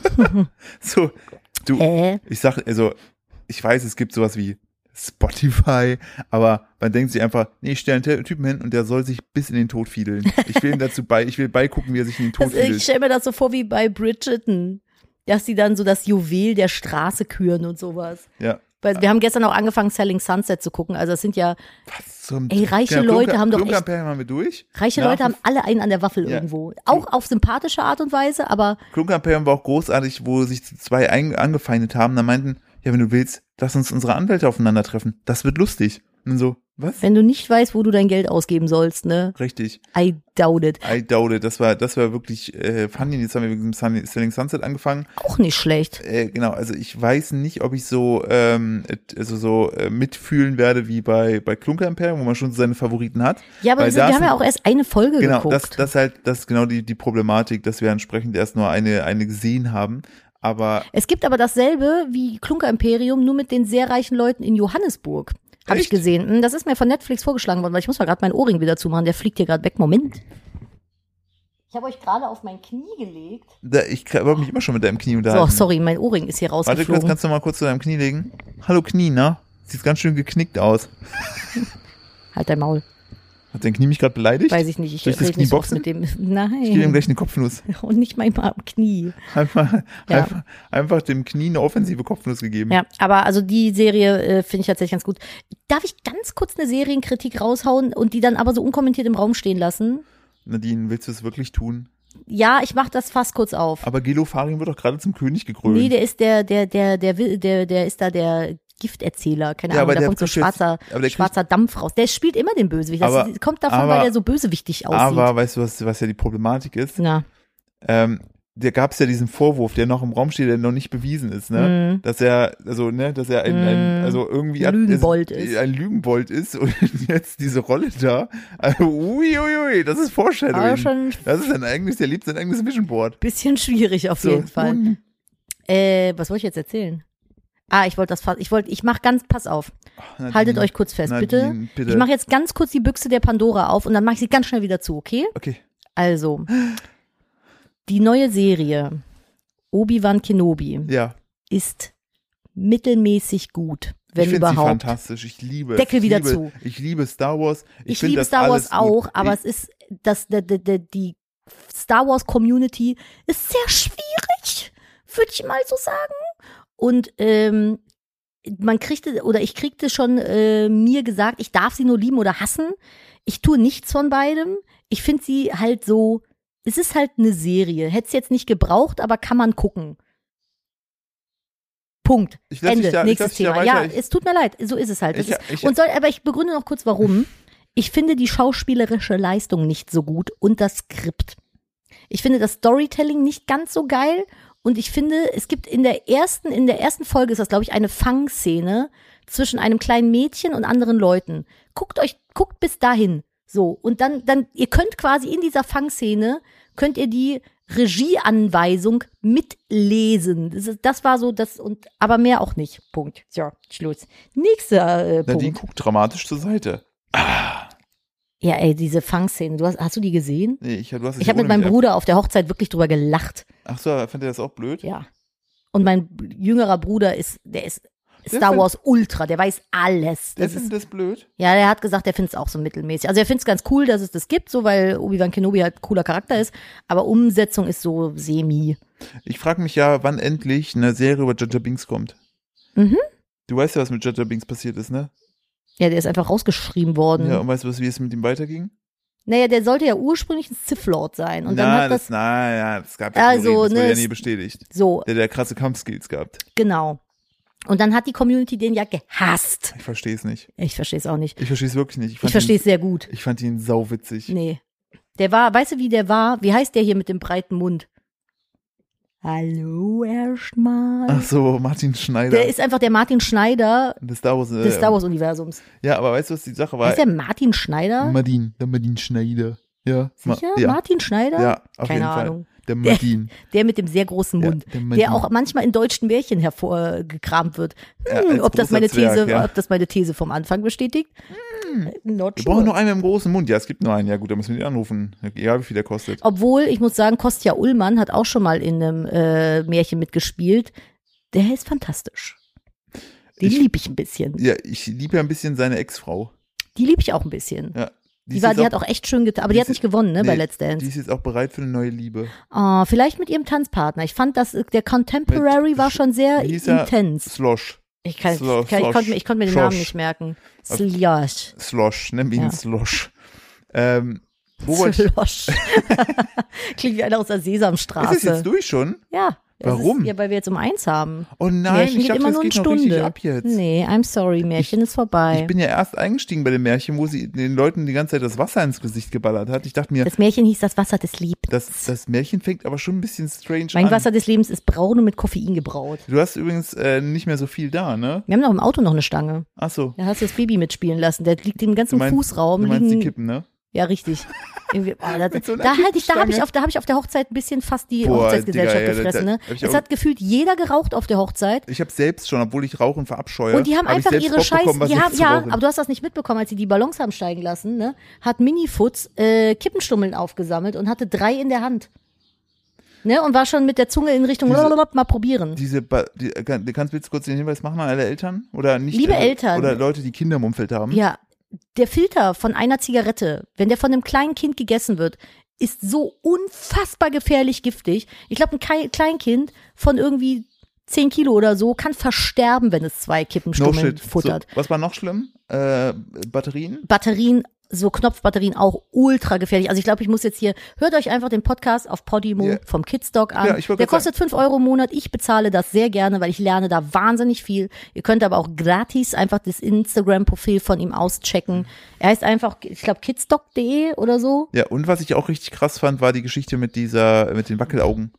So, du, Hä? ich sag, also, ich weiß, es gibt sowas wie Spotify, aber man denkt sich einfach, nee, ich stelle einen Te- Typen hin und der soll sich bis in den Tod fiedeln. Ich will ihm dazu bei, ich will beigucken, wie er sich in den Tod das, ich fiedelt. stelle mir das so vor wie bei Bridgerton, dass sie dann so das Juwel der Straße küren und sowas. Ja. Weil wir haben gestern auch angefangen, Selling Sunset zu gucken. Also es sind ja, Was zum Ey, reiche Ja, Leute Klunker- haben doch echt- Klunkerperlen haben wir durch. reiche Nach Leute haben alle einen an der Waffel Ja. irgendwo. Auch auf sympathische Art und Weise, aber Klunkerperlen war auch großartig, wo sich zwei ein, angefeindet haben. Da meinten, ja, wenn du willst, lass uns unsere Anwälte aufeinandertreffen. Das wird lustig. Und dann so, Was? Wenn du nicht weißt, wo du dein Geld ausgeben sollst, ne? Richtig. I doubt it. I doubt it. Das war, das war wirklich äh, funny. Jetzt haben wir mit dem Sun- Selling Sunset angefangen. Auch nicht schlecht. Äh, genau, also ich weiß nicht, ob ich so ähm, also so äh, mitfühlen werde wie bei bei Klunker Imperium, wo man schon so seine Favoriten hat. Ja, aber Weil wir, da wir ist haben ja auch erst eine Folge Genau, geguckt. das das halt das ist genau die die Problematik, dass wir entsprechend erst nur eine eine gesehen haben. Aber Es gibt aber dasselbe wie Klunker Imperium, nur mit den sehr reichen Leuten in Johannesburg. Habe ich Echt? gesehen. Das ist mir von Netflix vorgeschlagen worden, weil ich muss mal gerade meinen Ohrring wieder zumachen. Der fliegt hier gerade weg. Moment. Ich habe euch gerade auf mein Knie gelegt. da, ich wollte mich immer schon mit deinem Knie So, unterhalten. sorry, mein Ohrring ist hier Warte kurz, rausgeflogen. kannst du mal kurz zu deinem Knie legen? Hallo Knie, ne? Sieht ganz schön geknickt aus. Halt dein Maul. Hat dein Knie mich gerade beleidigt? Weiß ich nicht. Ich Soll ich das rede Knie nicht so oft boxen? mit dem. Ich gebe ihm Nein. gleich eine Kopfnuss. Und nicht manchmal am Knie. Einfach, Ja. einfach, einfach dem Knie eine offensive Kopfnuss gegeben. Ja, aber also die Serie äh, finde ich tatsächlich ganz gut. Darf ich ganz kurz eine Serienkritik raushauen und die dann aber so unkommentiert im Raum stehen lassen? Nadine, willst du es wirklich tun? Ja, ich mach das fast kurz auf. Aber Gelofarin wird doch gerade zum König gekrönt. Nee, der ist der, der, der, der, will- der, der ist da der Gifterzähler, keine Ja, Ahnung, aber da der kommt so kriegt jetzt- schwarzer, aber der schwarzer Dampf raus. Der spielt immer den Bösewicht. Das Aber- ist- kommt davon, aber- weil der so bösewichtig aussieht. Aber weißt du, was, was ja die Problematik ist? Na, Ähm, da gab es ja diesen Vorwurf, der noch im Raum steht, der noch nicht bewiesen ist, ne? Mm. Dass er, also, ne, dass er ein, ein Mm. also irgendwie Ein Lügenbold ist, ist. ein Lügenbold ist und jetzt diese Rolle da. Also, ui, ui, ui, das ist Foreshadowing. aber schon ein Das ist sein eigenes, der liebt sein eigenes Vision Board. bisschen schwierig auf So, jeden Fall. nun, Äh, was wollte ich jetzt erzählen? Ah, ich wollte das fast, ich wollte, ich mach ganz, pass auf. Nadine, Haltet euch kurz fest, bitte. Nadine, bitte. Ich mache jetzt ganz kurz die Büchse der Pandora auf und dann mache ich sie ganz schnell wieder zu, okay? Okay. Also, die neue Serie Obi-Wan Kenobi Ja. ist mittelmäßig gut, wenn ich finde sie überhaupt. fantastisch. Ich liebe es. Deckel ich wieder liebe, zu. Ich liebe Star Wars. Ich, Ich, finde liebe das Star alles Wars auch, gut. aber ich, es ist, das, die, die, die Star Wars Community ist sehr schwierig, würde ich mal so sagen. Und ähm, man kriegte, oder ich kriegte schon äh, mir gesagt, ich darf sie nur lieben oder hassen. Ich tue nichts von beidem. Ich finde sie halt so, es ist halt eine Serie. Hätte es jetzt nicht gebraucht, aber kann man gucken. Punkt. Ich lass Ende. dich da- ich Nächstes lass dich da Thema. weiter. Ja, Ich- es tut mir leid. So ist es halt. Es Ich- ist, ich- und soll, aber ich begründe noch kurz, warum. Ich finde die schauspielerische Leistung nicht so gut und das Skript. Ich finde das Storytelling nicht ganz so geil und ich finde, es gibt in der ersten, in der ersten Folge ist das, glaube ich, eine Fangszene zwischen einem kleinen Mädchen und anderen Leuten. Guckt euch, guckt bis dahin. So. Und dann, dann, ihr könnt quasi in dieser Fangszene, könnt ihr die Regieanweisung mitlesen. Das, ist, das war so das, und, aber mehr auch nicht. Punkt. So, Schluss. Nächster äh, Nadine Punkt. guckt dramatisch zur Seite. Ja, ey, diese Fangszene. Du hast, hast du die gesehen? Nee, ich, du hast es Ich ja habe mit ohne meinem mich Bruder auf der Hochzeit wirklich drüber gelacht. ab- Ach so, fand ihr das auch blöd? Ja. Und mein jüngerer Bruder ist, der ist Der Star find- Wars Ultra, der weiß alles. Der Das ist, findet das blöd? ja, der hat gesagt, der findet es auch so mittelmäßig. Also er findet es ganz cool, dass es das gibt, so weil Obi-Wan Kenobi halt ein cooler Charakter ist, aber Umsetzung ist so semi. Ich frage mich ja, wann endlich eine Serie über Jar Jar Binks kommt. Mhm. Du weißt ja, was mit Jar Jar Binks passiert ist, ne? Ja, der ist einfach rausgeschrieben worden. Ja, und weißt du, was, wie es mit ihm weiterging? Naja, der sollte ja ursprünglich ein Sith Lord sein. Und dann Na, hat das, das, na, ja, das gab ja Also, Theorien, das ne, wurde ja es- nie bestätigt. so, Der, der krasse Kampfskills gehabt. genau. Und dann hat die Community den ja gehasst. Ich verstehe es nicht. Ich verstehe es auch nicht. Ich verstehe es wirklich nicht. Ich, Ich fand verstehe ihn, es sehr gut. Ich fand ihn sauwitzig. Nee. Der war, weißt du, wie der war? Wie heißt der hier mit dem breiten Mund? Hallo erstmal. Ach so, Martin Schneider. Der ist einfach der Martin Schneider des Star Wars. Äh, des Star Wars Universums. Ja, aber weißt du, was die Sache war? Heißt der Martin Schneider? Martin, der Martin Schneider. Ja. Ma- Sicher? Ja, Martin Schneider? ja auf Keine jeden Fall. Ahnung. Der Martin. Der mit dem sehr großen Ja, Mund. der Martin. der auch manchmal in deutschen Märchen hervorgekramt wird. Ja, Hm, als ob das großer meine Zwerg, These, ja. ob das meine These vom Anfang bestätigt? Hm, not Wir sure. brauchen nur einen mit einem großen Mund. Ja, es gibt nur einen. Ja gut, da müssen wir den anrufen. Egal, wie viel der kostet. Obwohl, ich muss sagen, Kostja Ullmann hat auch schon mal in einem äh, Märchen mitgespielt. Der ist fantastisch. Den Ich- lieb ich ein bisschen. Ja, ich liebe ja ein bisschen seine Ex-Frau. Die lieb ich auch ein bisschen. Ja. Die, ist war, jetzt die hat auch echt schön getan, aber die, die hat ist- nicht gewonnen, ne, bei nee, Let's Dance. Die ist jetzt auch bereit für eine neue Liebe. Oh, vielleicht mit ihrem Tanzpartner. Ich fand, dass der Contemporary Mit- war schon sehr Wie hieß er? intens. Slosh. Ich, kann, Slo- ich, kann, ich, Slosh. konnte, mir- ich konnte mir den Slosh. Namen nicht merken. Slosh. Slosh. Nenn ihn Ja. Slosh. Ähm, wo wollte ich, Slosh. Klingt wie einer aus der ist das jetzt Sesamstraße. durch schon? Ja. Das Warum? Ist, ja, weil wir jetzt um eins haben. Oh nein, Märchen ich geht dachte, immer das nur eine geht noch richtig Stunde. ab jetzt. Nee, I'm sorry, Märchen ist vorbei. Ich bin ja erst eingestiegen bei dem Märchen, wo sie den Leuten die ganze Zeit das Wasser ins Gesicht geballert hat. Ich dachte mir, das Märchen hieß das Wasser des Lebens. das, das Märchen fängt aber schon ein bisschen strange Mein an. Wasser des Lebens ist braun und mit Koffein gebraut. Du hast übrigens äh, nicht mehr so viel da, ne? Wir haben noch im Auto noch eine Stange. Ach so. Da hast du das Baby mitspielen lassen. Der liegt im ganzen Du meinst- Fußraum. Du meinst liegen, die Kippen, ne? Ja, richtig. Irgendwie, oh, da Mit so einer da halt ich, da habe ich Kippstange. auf, da habe ich auf der Hochzeit ein bisschen fast die Boah, Hochzeitsgesellschaft Digga, ja, da- gefressen. da- Ne? hab ich Es auch- hat gefühlt jeder geraucht auf der Hochzeit. Ich habe selbst schon, obwohl ich Rauchen verabscheue. Und die haben hab einfach ich selbst ihre Bock Scheiße, bekommen, was die haben, selbst zu ja, rauchen. aber du hast das nicht mitbekommen, als sie die Ballons haben steigen lassen, ne? Hat Minifutz äh, Kippenstummeln aufgesammelt und hatte drei in der Hand. Ne? Und war schon mit der Zunge in Richtung Diese- blablabla, mal probieren. Diese, ba die, kann, kannst du jetzt kurz den Hinweis machen an alle Eltern? Oder nicht? Liebe äh, Eltern. Oder Leute, die Kinder im Umfeld haben. Ja, der Filter von einer Zigarette, wenn der von einem kleinen Kind gegessen wird, ist so unfassbar gefährlich giftig. Ich glaube, ein Kei- Kleinkind von irgendwie zehn Kilo oder so kann versterben, wenn es zwei No Kippenstummeln shit. futtert. So, was war noch schlimm? Äh, Batterien? Batterien, so Knopfbatterien auch ultra gefährlich. Also ich glaube, ich muss jetzt hier, hört euch einfach den Podcast auf Podimo Ja. vom Kidsdoc an. Ja, ich wollte Der grad kostet fünf Euro im Monat. Ich bezahle das sehr gerne, weil ich lerne da wahnsinnig viel. Ihr könnt aber auch gratis einfach das Instagram-Profil von ihm auschecken. Er heißt einfach, ich glaube, kidsdoc punkt de oder so. Ja, und was ich auch richtig krass fand, war die Geschichte mit dieser, mit den Wackelaugen.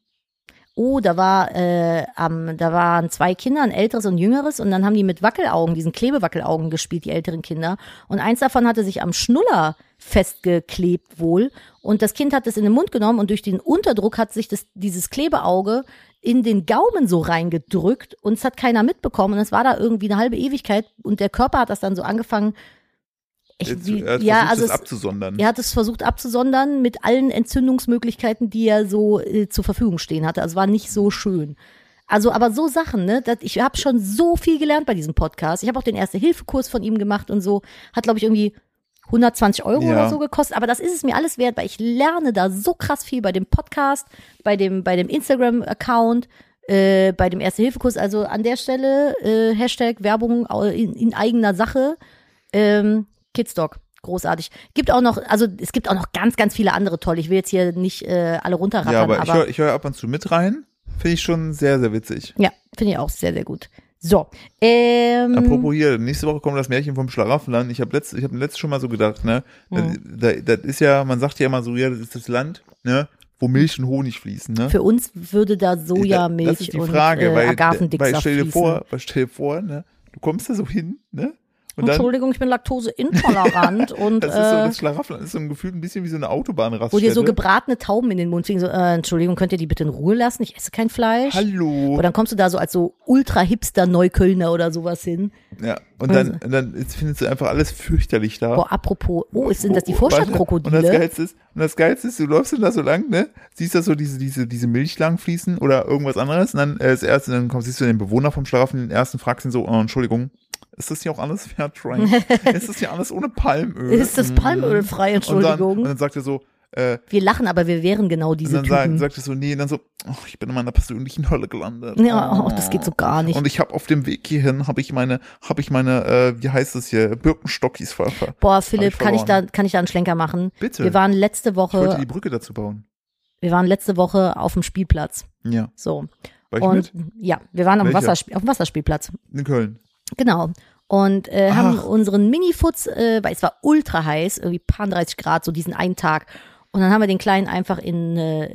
Oh, da war, äh, am, da waren zwei Kinder, ein älteres und ein jüngeres, und dann haben die mit Wackelaugen, diesen Klebewackelaugen gespielt, die älteren Kinder. Und eins davon hatte sich am Schnuller festgeklebt wohl. Und das Kind hat es in den Mund genommen und durch den Unterdruck hat sich das, dieses Klebeauge in den Gaumen so reingedrückt und es hat keiner mitbekommen. Und es war da irgendwie eine halbe Ewigkeit und der Körper hat das dann so angefangen. Ich, Jetzt, wie, er hat ja, versucht, also das es, abzusondern. er hat es versucht abzusondern mit allen Entzündungsmöglichkeiten, die er so äh, zur Verfügung stehen hatte. Also war nicht so schön. Also, aber so Sachen, ne? Das, ich habe schon so viel gelernt bei diesem Podcast. Ich habe auch den Erste-Hilfe-Kurs von ihm gemacht und so. Hat, glaube ich, irgendwie hundertzwanzig Euro Ja. oder so gekostet. Aber das ist es mir alles wert, weil ich lerne da so krass viel bei dem Podcast, bei dem, bei dem Instagram-Account, äh, bei dem Erste-Hilfe-Kurs. Also an der Stelle äh, Hashtag Werbung in, in eigener Sache. Ähm, Kidsdoc, großartig. Gibt auch noch, also es gibt auch noch ganz, ganz viele andere tolle. Ich will jetzt hier nicht äh, alle runterrattern, Ja, aber, aber, ich höre ich hör ab und zu mit rein. Finde ich schon sehr, sehr witzig. ja, finde ich auch sehr, sehr gut. So, ähm, Apropos hier, nächste Woche kommt das Märchen vom Schlaraffenland. Ich habe letzt, ich habe letztes schon mal so gedacht, ne? Mhm. Da, da, das ist ja, man sagt ja immer so, ja, das ist das Land, ne? Wo Milch und Honig fließen, ne? für uns würde da Sojamilch das ist die und Frage, äh, weil, weil Agavendicksaft stell dir fließen. vor, weil stell dir vor, ne? Du kommst da so hin, ne? Und dann, Entschuldigung, ich bin laktoseintolerant und das ist so, äh, das Schlaraffenland ist so ein Gefühl ein bisschen wie so eine Autobahnraststätte. wo dir so gebratene Tauben in den Mund fliegen, so, äh, Entschuldigung, könnt ihr die bitte in Ruhe lassen? Ich esse kein Fleisch. Hallo. Und dann kommst du da so als so Ultra-Hipster-Neuköllner oder sowas hin. Ja, und dann, und dann jetzt findest du einfach alles fürchterlich da. Boah, apropos, oh, sind das die Oh, warte. Vorstadtkrokodile? Und das Geilste ist, und das Geilste ist, du läufst dann da so lang, ne? Siehst da so diese, diese, diese Milch lang fließen oder irgendwas anderes. Und dann, äh, das erste, dann kommst, siehst du den Bewohner vom Schlafen, den ersten fragst ihn so, oh, Entschuldigung, ist das hier auch alles Fairtrade? Ist das hier alles ohne Palmöl? Ist das palmölfrei, Und dann, Entschuldigung? und dann sagt er so, äh, Wir lachen, aber wir wären genau und diese dann sagt, Typen. sagt er so, nee, und dann so, oh, ich bin in meiner persönlichen Hölle gelandet. Ja, oh, das geht so gar nicht. Und ich habe auf dem Weg hierhin, habe ich meine, habe ich meine, äh, wie heißt das hier, Birkenstockis ver, ver Boah, Philipp, ich kann ich da, verloren. kann ich da einen Schlenker machen? Bitte. Wir waren letzte Ich wollte Woche, die Brücke dazu bauen. wir waren letzte Woche auf dem Spielplatz. Ja. So. War ich Und mit? ja, wir waren am Welcher? Wasserspiel, auf dem Wasserspielplatz. In Köln. Genau. Und äh, haben Ach. unseren Minifutz, äh, weil es war ultra heiß, irgendwie paar dreißig Grad, so diesen einen Tag. Und dann haben wir den Kleinen einfach in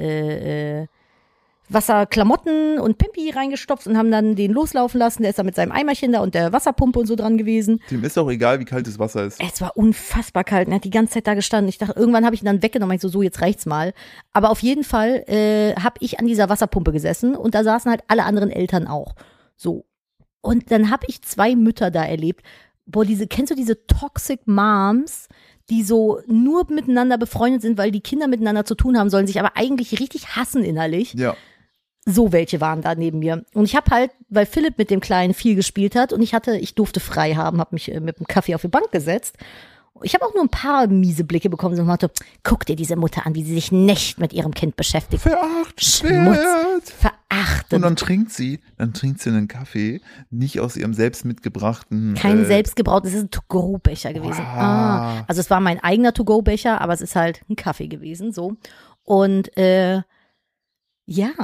äh, äh, Wasserklamotten und Pimpi reingestopft und haben dann den loslaufen lassen. Der ist dann mit seinem Eimerchen da und der Wasserpumpe und so dran gewesen. Dem ist auch egal, wie kalt das Wasser ist. Es war unfassbar kalt. Er hat die ganze Zeit da gestanden. Ich dachte, irgendwann habe ich ihn dann weggenommen. Ich so, so, jetzt reicht's mal. Aber auf jeden Fall äh, habe ich an dieser Wasserpumpe gesessen und da saßen halt alle anderen Eltern auch. So. Und dann habe ich zwei Mütter da erlebt. Boah, diese, kennst du diese Toxic Moms, die so nur miteinander befreundet sind, weil die Kinder miteinander zu tun haben sollen, sich aber eigentlich richtig hassen innerlich? Ja. So welche waren da neben mir. Und ich habe halt, weil Philipp mit dem Kleinen viel gespielt hat und ich hatte, ich durfte frei haben, habe mich äh, mit dem Kaffee auf die Bank gesetzt. Ich habe auch nur ein paar miese Blicke bekommen, so nach dem Motto, guck dir diese Mutter an, wie sie sich nicht mit ihrem Kind beschäftigt. Schmutz. Verachtenswert. Verachtend. Und dann trinkt sie, dann trinkt sie einen Kaffee, nicht aus ihrem selbst mitgebrachten. Kein äh, selbstgebrautes, es ist ein To-Go-Becher gewesen. Wow. Ah, also es war mein eigener To-Go-Becher, aber es ist halt ein Kaffee gewesen, so. Und äh, ja,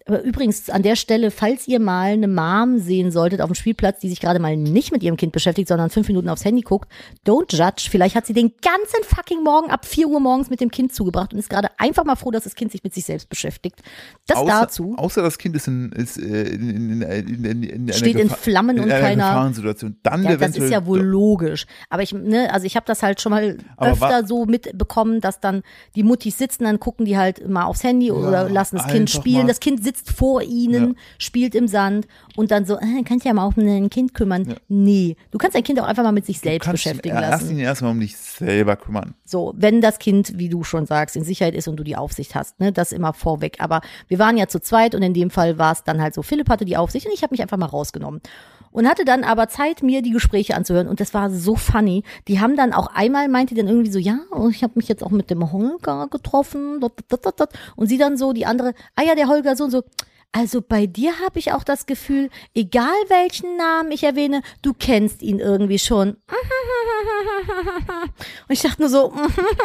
Aber übrigens, an der Stelle, falls ihr mal eine Mom sehen solltet auf dem Spielplatz, die sich gerade mal nicht mit ihrem Kind beschäftigt, sondern fünf Minuten aufs Handy guckt, don't judge. Vielleicht hat sie den ganzen fucking Morgen ab vier Uhr morgens mit dem Kind zugebracht und ist gerade einfach mal froh, dass das Kind sich mit sich selbst beschäftigt. Das außer, dazu. Außer das Kind ist in, ist, äh, in, in, in, in, in steht einer in Flammen in und einer keiner. Gefahrensituation. Dann Ja, das eventuell ist ja wohl logisch. Aber ich, ne, also ich habe das halt schon mal Aber öfter wa- so mitbekommen, dass dann die Muttis sitzen, dann gucken die halt mal aufs Handy oder lassen das Kind einfach spielen. mal. Das Kind sitzt vor ihnen, Ja. spielt im Sand und dann so, äh, kannst ja mal auf ein Kind kümmern. Ja. Nee, du kannst dein Kind auch einfach mal mit sich Du selbst kannst beschäftigen in erster lassen. Linie erstmal um dich selber kümmern. So, wenn das Kind, wie du schon sagst, in Sicherheit ist und du die Aufsicht hast, ne, das immer vorweg. Aber wir waren ja zu zweit und in dem Fall war es dann halt so, Philipp hatte die Aufsicht und ich habe mich einfach mal rausgenommen. Und hatte dann aber Zeit, mir die Gespräche anzuhören. Und das war so funny. Die haben dann auch einmal, meinte die dann irgendwie so, ja, und ich habe mich jetzt auch mit dem Holger getroffen. Und sie dann so, die andere, ah ja, der Holger so und so. Also bei dir habe ich auch das Gefühl, egal welchen Namen ich erwähne, du kennst ihn irgendwie schon. Und ich dachte nur so,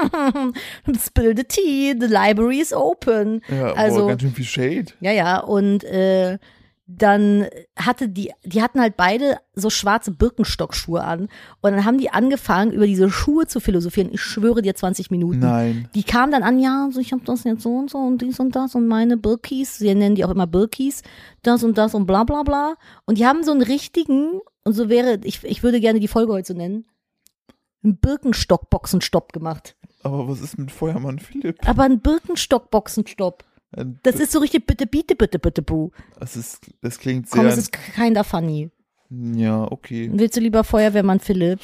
spill the tea, the library is open. Ja, also boah, ganz schön viel Shade. ja, ja, und äh, dann hatte die, die hatten halt beide so schwarze Birkenstockschuhe an und dann haben die angefangen, über diese Schuhe zu philosophieren. Ich schwöre dir, zwanzig Minuten. Nein. Die kamen dann an, ja, so ich habe das jetzt so und so und dies und das und meine Birkis, sie nennen die auch immer Birkis, das und das und bla bla bla. Und die haben so einen richtigen, und so wäre, ich, ich würde gerne die Folge heute so nennen, einen Birkenstock-Boxenstopp gemacht. Aber was ist mit Feuermann Philipp? Aber ein Birkenstock-Boxenstopp. Das ist so richtig bitte, bitte, bitte, bitte, bu. Das ist, das klingt sehr. Komm, es ist kinda funny. Ja, okay. Willst du lieber Feuerwehrmann Philipp?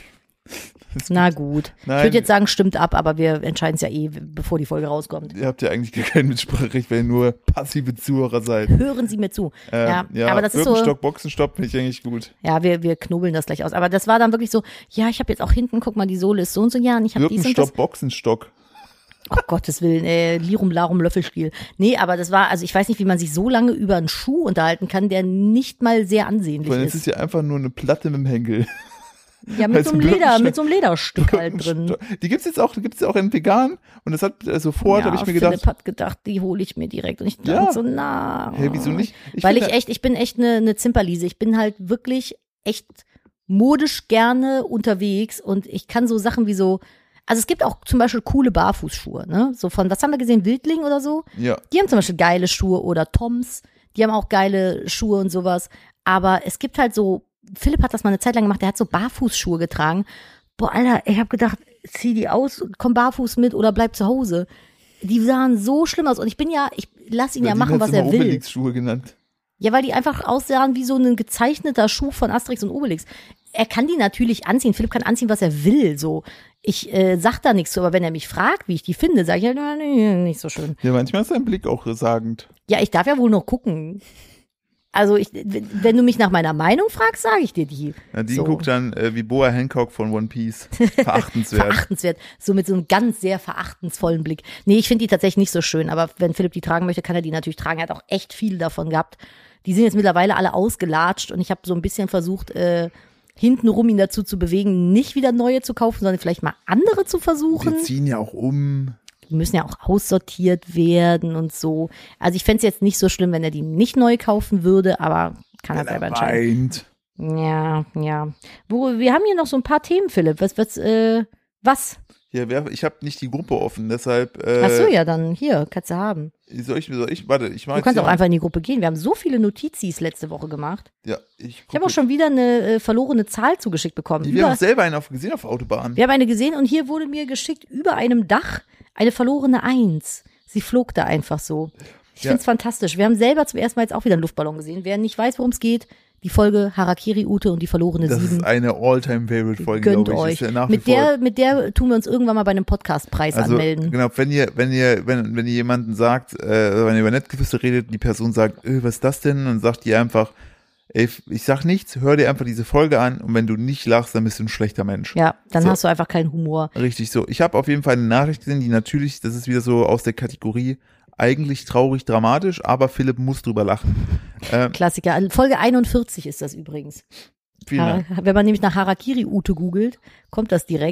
Na gut. Nein. Ich würde jetzt sagen, stimmt ab, aber wir entscheiden es ja eh, bevor die Folge rauskommt. Ihr habt ja eigentlich gar kein Mitspracherecht, weil ihr nur passive Zuhörer seid. Hören Sie mir zu. Ähm, ja, ja, aber das ist so. Birkenstock, Boxenstopp finde ich eigentlich gut. Ja, wir, wir knobeln das gleich aus. Aber das war dann wirklich so, ja, ich habe jetzt auch hinten, guck mal, die Sohle ist so und so, ja, und ich habe dies und das. Birkenstock, Boxenstock. Oh Gottes Willen, äh, Lirum Larum Löffelstiel. Nee, aber das war, also ich weiß nicht, wie man sich so lange über einen Schuh unterhalten kann, der nicht mal sehr ansehnlich Weil ist. es ist ja einfach nur eine Platte mit dem Henkel. Ja, mit als so einem Leder, Birkenstock- mit so einem Lederstück halt drin. Die gibt's jetzt auch, die gibt's auch in vegan und das hat äh, sofort, Ja, habe ich mir Philipp gedacht, hat gedacht, die hole ich mir direkt. Und ich dachte Ja. so, na. hey, wieso nicht? Ich Weil ich finde- echt, ich bin echt eine, eine Zimperliese. Ich bin halt wirklich echt modisch gerne unterwegs und ich kann so Sachen wie so, also es gibt auch zum Beispiel coole Barfußschuhe, ne? So von, was haben wir gesehen, Wildling oder so? Ja, Die haben zum Beispiel geile Schuhe oder Toms, die haben auch geile Schuhe und sowas. Aber es gibt halt so, Philipp hat das mal eine Zeit lang gemacht, der hat so Barfußschuhe getragen. Boah, Alter, ich habe gedacht, zieh die aus, komm barfuß mit oder bleib zu Hause. Die sahen so schlimm aus und ich bin ja, ich lass ihn ja Berlin machen, hat's was immer er will. Obelix-Schuhe genannt. Ja, weil die einfach aussahen wie so ein gezeichneter Schuh von Asterix und Obelix. Er kann die natürlich anziehen. Philipp kann anziehen, was er will. So, ich äh, sag da nichts zu, aber wenn er mich fragt, wie ich die finde, sage ich halt, na, nee, nicht so schön. Ja, manchmal ist sein Blick auch sagend. Ja, ich darf ja wohl noch gucken. Also, ich, wenn du mich nach meiner Meinung fragst, sage ich dir die. Nadine So. guckt dann äh, wie Boa Hancock von One Piece. Verachtenswert. Verachtenswert. So mit so einem ganz sehr verachtensvollen Blick. Nee, ich finde die tatsächlich nicht so schön, aber wenn Philipp die tragen möchte, kann er die natürlich tragen. Er hat auch echt viel davon gehabt. Die sind jetzt mittlerweile alle ausgelatscht und ich habe so ein bisschen versucht, äh, hintenrum ihn dazu zu bewegen, nicht wieder neue zu kaufen, sondern vielleicht mal andere zu versuchen. Wir ziehen ja auch um. Die müssen ja auch aussortiert werden und so. Also ich fände es jetzt nicht so schlimm, wenn er die nicht neu kaufen würde, aber kann er Wenn er selber entscheiden. weint. Ja, ja. Wo, wir haben hier noch so ein paar Themen, Philipp. Was, was, äh, was? Ja, wer, ich habe nicht die Gruppe offen, deshalb. Äh, Ach so, ja, dann hier, kannst du haben. Soll ich, soll ich, warte, ich mach Du jetzt kannst hier auch mal- einfach in die Gruppe gehen. Wir haben so viele Notizis letzte Woche gemacht. Ja, ich Ich habe auch schon wieder eine äh, verlorene Zahl zugeschickt bekommen. Wir Über, haben auch selber einen auf, gesehen auf der Autobahn. wir haben eine gesehen und hier wurde mir geschickt, über einem Dach eine verlorene Eins. Sie flog da einfach so. Ich Ja. find's fantastisch. Wir haben selber zum ersten Mal jetzt auch wieder einen Luftballon gesehen. Wer nicht weiß, worum es geht, die Folge Harakiri Ute und die verlorene Das Sieben. ist eine All-Time-Favorite-Folge, Gönnt glaube ich. euch. Ist ja nach wie Mit vor. der, mit der tun wir uns irgendwann mal bei einem Podcastpreis Also, anmelden. genau, wenn ihr, wenn ihr, wenn, wenn ihr jemanden sagt, äh, wenn ihr über Nettgeflüster redet, die Person sagt, äh, was ist das denn? Und sagt ihr einfach, ey, ich sag nichts, hör dir einfach diese Folge an und wenn du nicht lachst, dann bist du ein schlechter Mensch. Ja, dann So. hast du einfach keinen Humor. Richtig so. Ich habe auf jeden Fall eine Nachricht gesehen, die natürlich, das ist wieder so aus der Kategorie, eigentlich traurig, dramatisch, aber Philipp muss drüber lachen. Ähm, Klassiker. Also Folge einundvierzig ist das übrigens. vielen Dank. Ha- Wenn man nämlich nach Harakiri Ute googelt, kommt das direkt.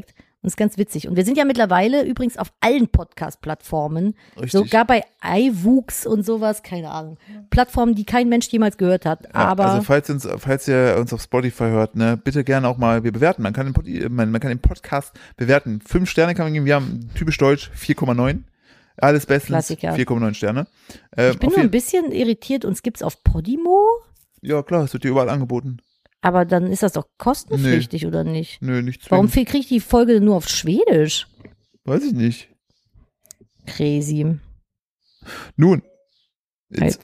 Und ist ganz witzig. Und wir sind ja mittlerweile übrigens auf allen Podcast-Plattformen. Richtig. Sogar bei iWoox und sowas, keine Ahnung. Plattformen, die kein Mensch jemals gehört hat. Ja, Aber also falls, uns, falls ihr uns auf Spotify hört, ne, bitte gerne auch mal, wir bewerten. Man kann den, Pod, man, man kann den Podcast bewerten. Fünf Sterne kann man geben. Wir haben typisch deutsch vier Komma neun. Alles bestens. Klassiker. vier Komma neun Sterne. Ähm, ich bin nur ein bisschen irritiert. Uns gibt's auf Podimo. Ja, klar, es wird dir überall angeboten. Aber dann ist das doch kostenpflichtig, nee. oder nicht? Nö, nicht zwingend. Warum kriege ich die Folge nur auf Schwedisch? Weiß ich nicht. Crazy. Nun. Jetzt. Halt.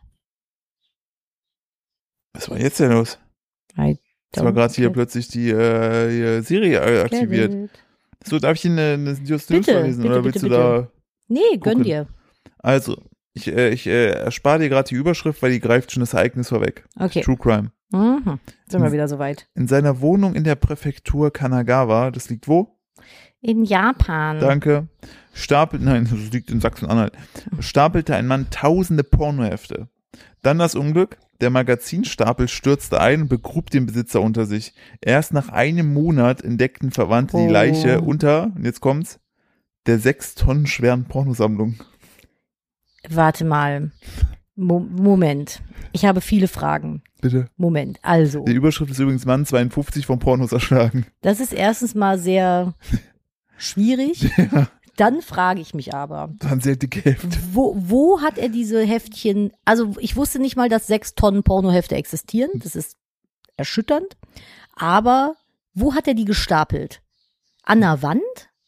Was war jetzt denn los? I Jetzt war gerade hier plötzlich die äh, hier Serie äh, aktiviert. So, darf ich Ihnen eine, eine Just News Bitte, vorlesen? bitte, Oder willst bitte, du da. Nee, gönn gucken? dir. Also, ich, äh, ich äh, erspare dir gerade die Überschrift, weil die greift schon das Ereignis vorweg. Okay. True Crime. Mhm. Sind wir wieder soweit. In seiner Wohnung in der Präfektur Kanagawa, das liegt wo? In Japan. Danke. Stapelt, nein, das liegt in Sachsen-Anhalt. Stapelte ein Mann tausende Pornohefte. Dann das Unglück. Der Magazinstapel stürzte ein und begrub den Besitzer unter sich. Erst nach einem Monat entdeckten Verwandte Oh. die Leiche unter, und jetzt kommt's, der sechs Tonnen schweren Pornosammlung. Warte mal. Mo Moment. Ich habe viele Fragen. Bitte. Moment. Also, Die Überschrift ist übrigens Mann zweiundfünfzig vom Pornos erschlagen. das ist erstens mal sehr schwierig. Ja, Dann frage ich mich aber, das waren sehr dicke Hefte. wo, wo hat er diese Heftchen, also ich wusste nicht mal, dass sechs Tonnen Pornohefte existieren. Das ist erschütternd. Aber wo hat er die gestapelt? An der Wand?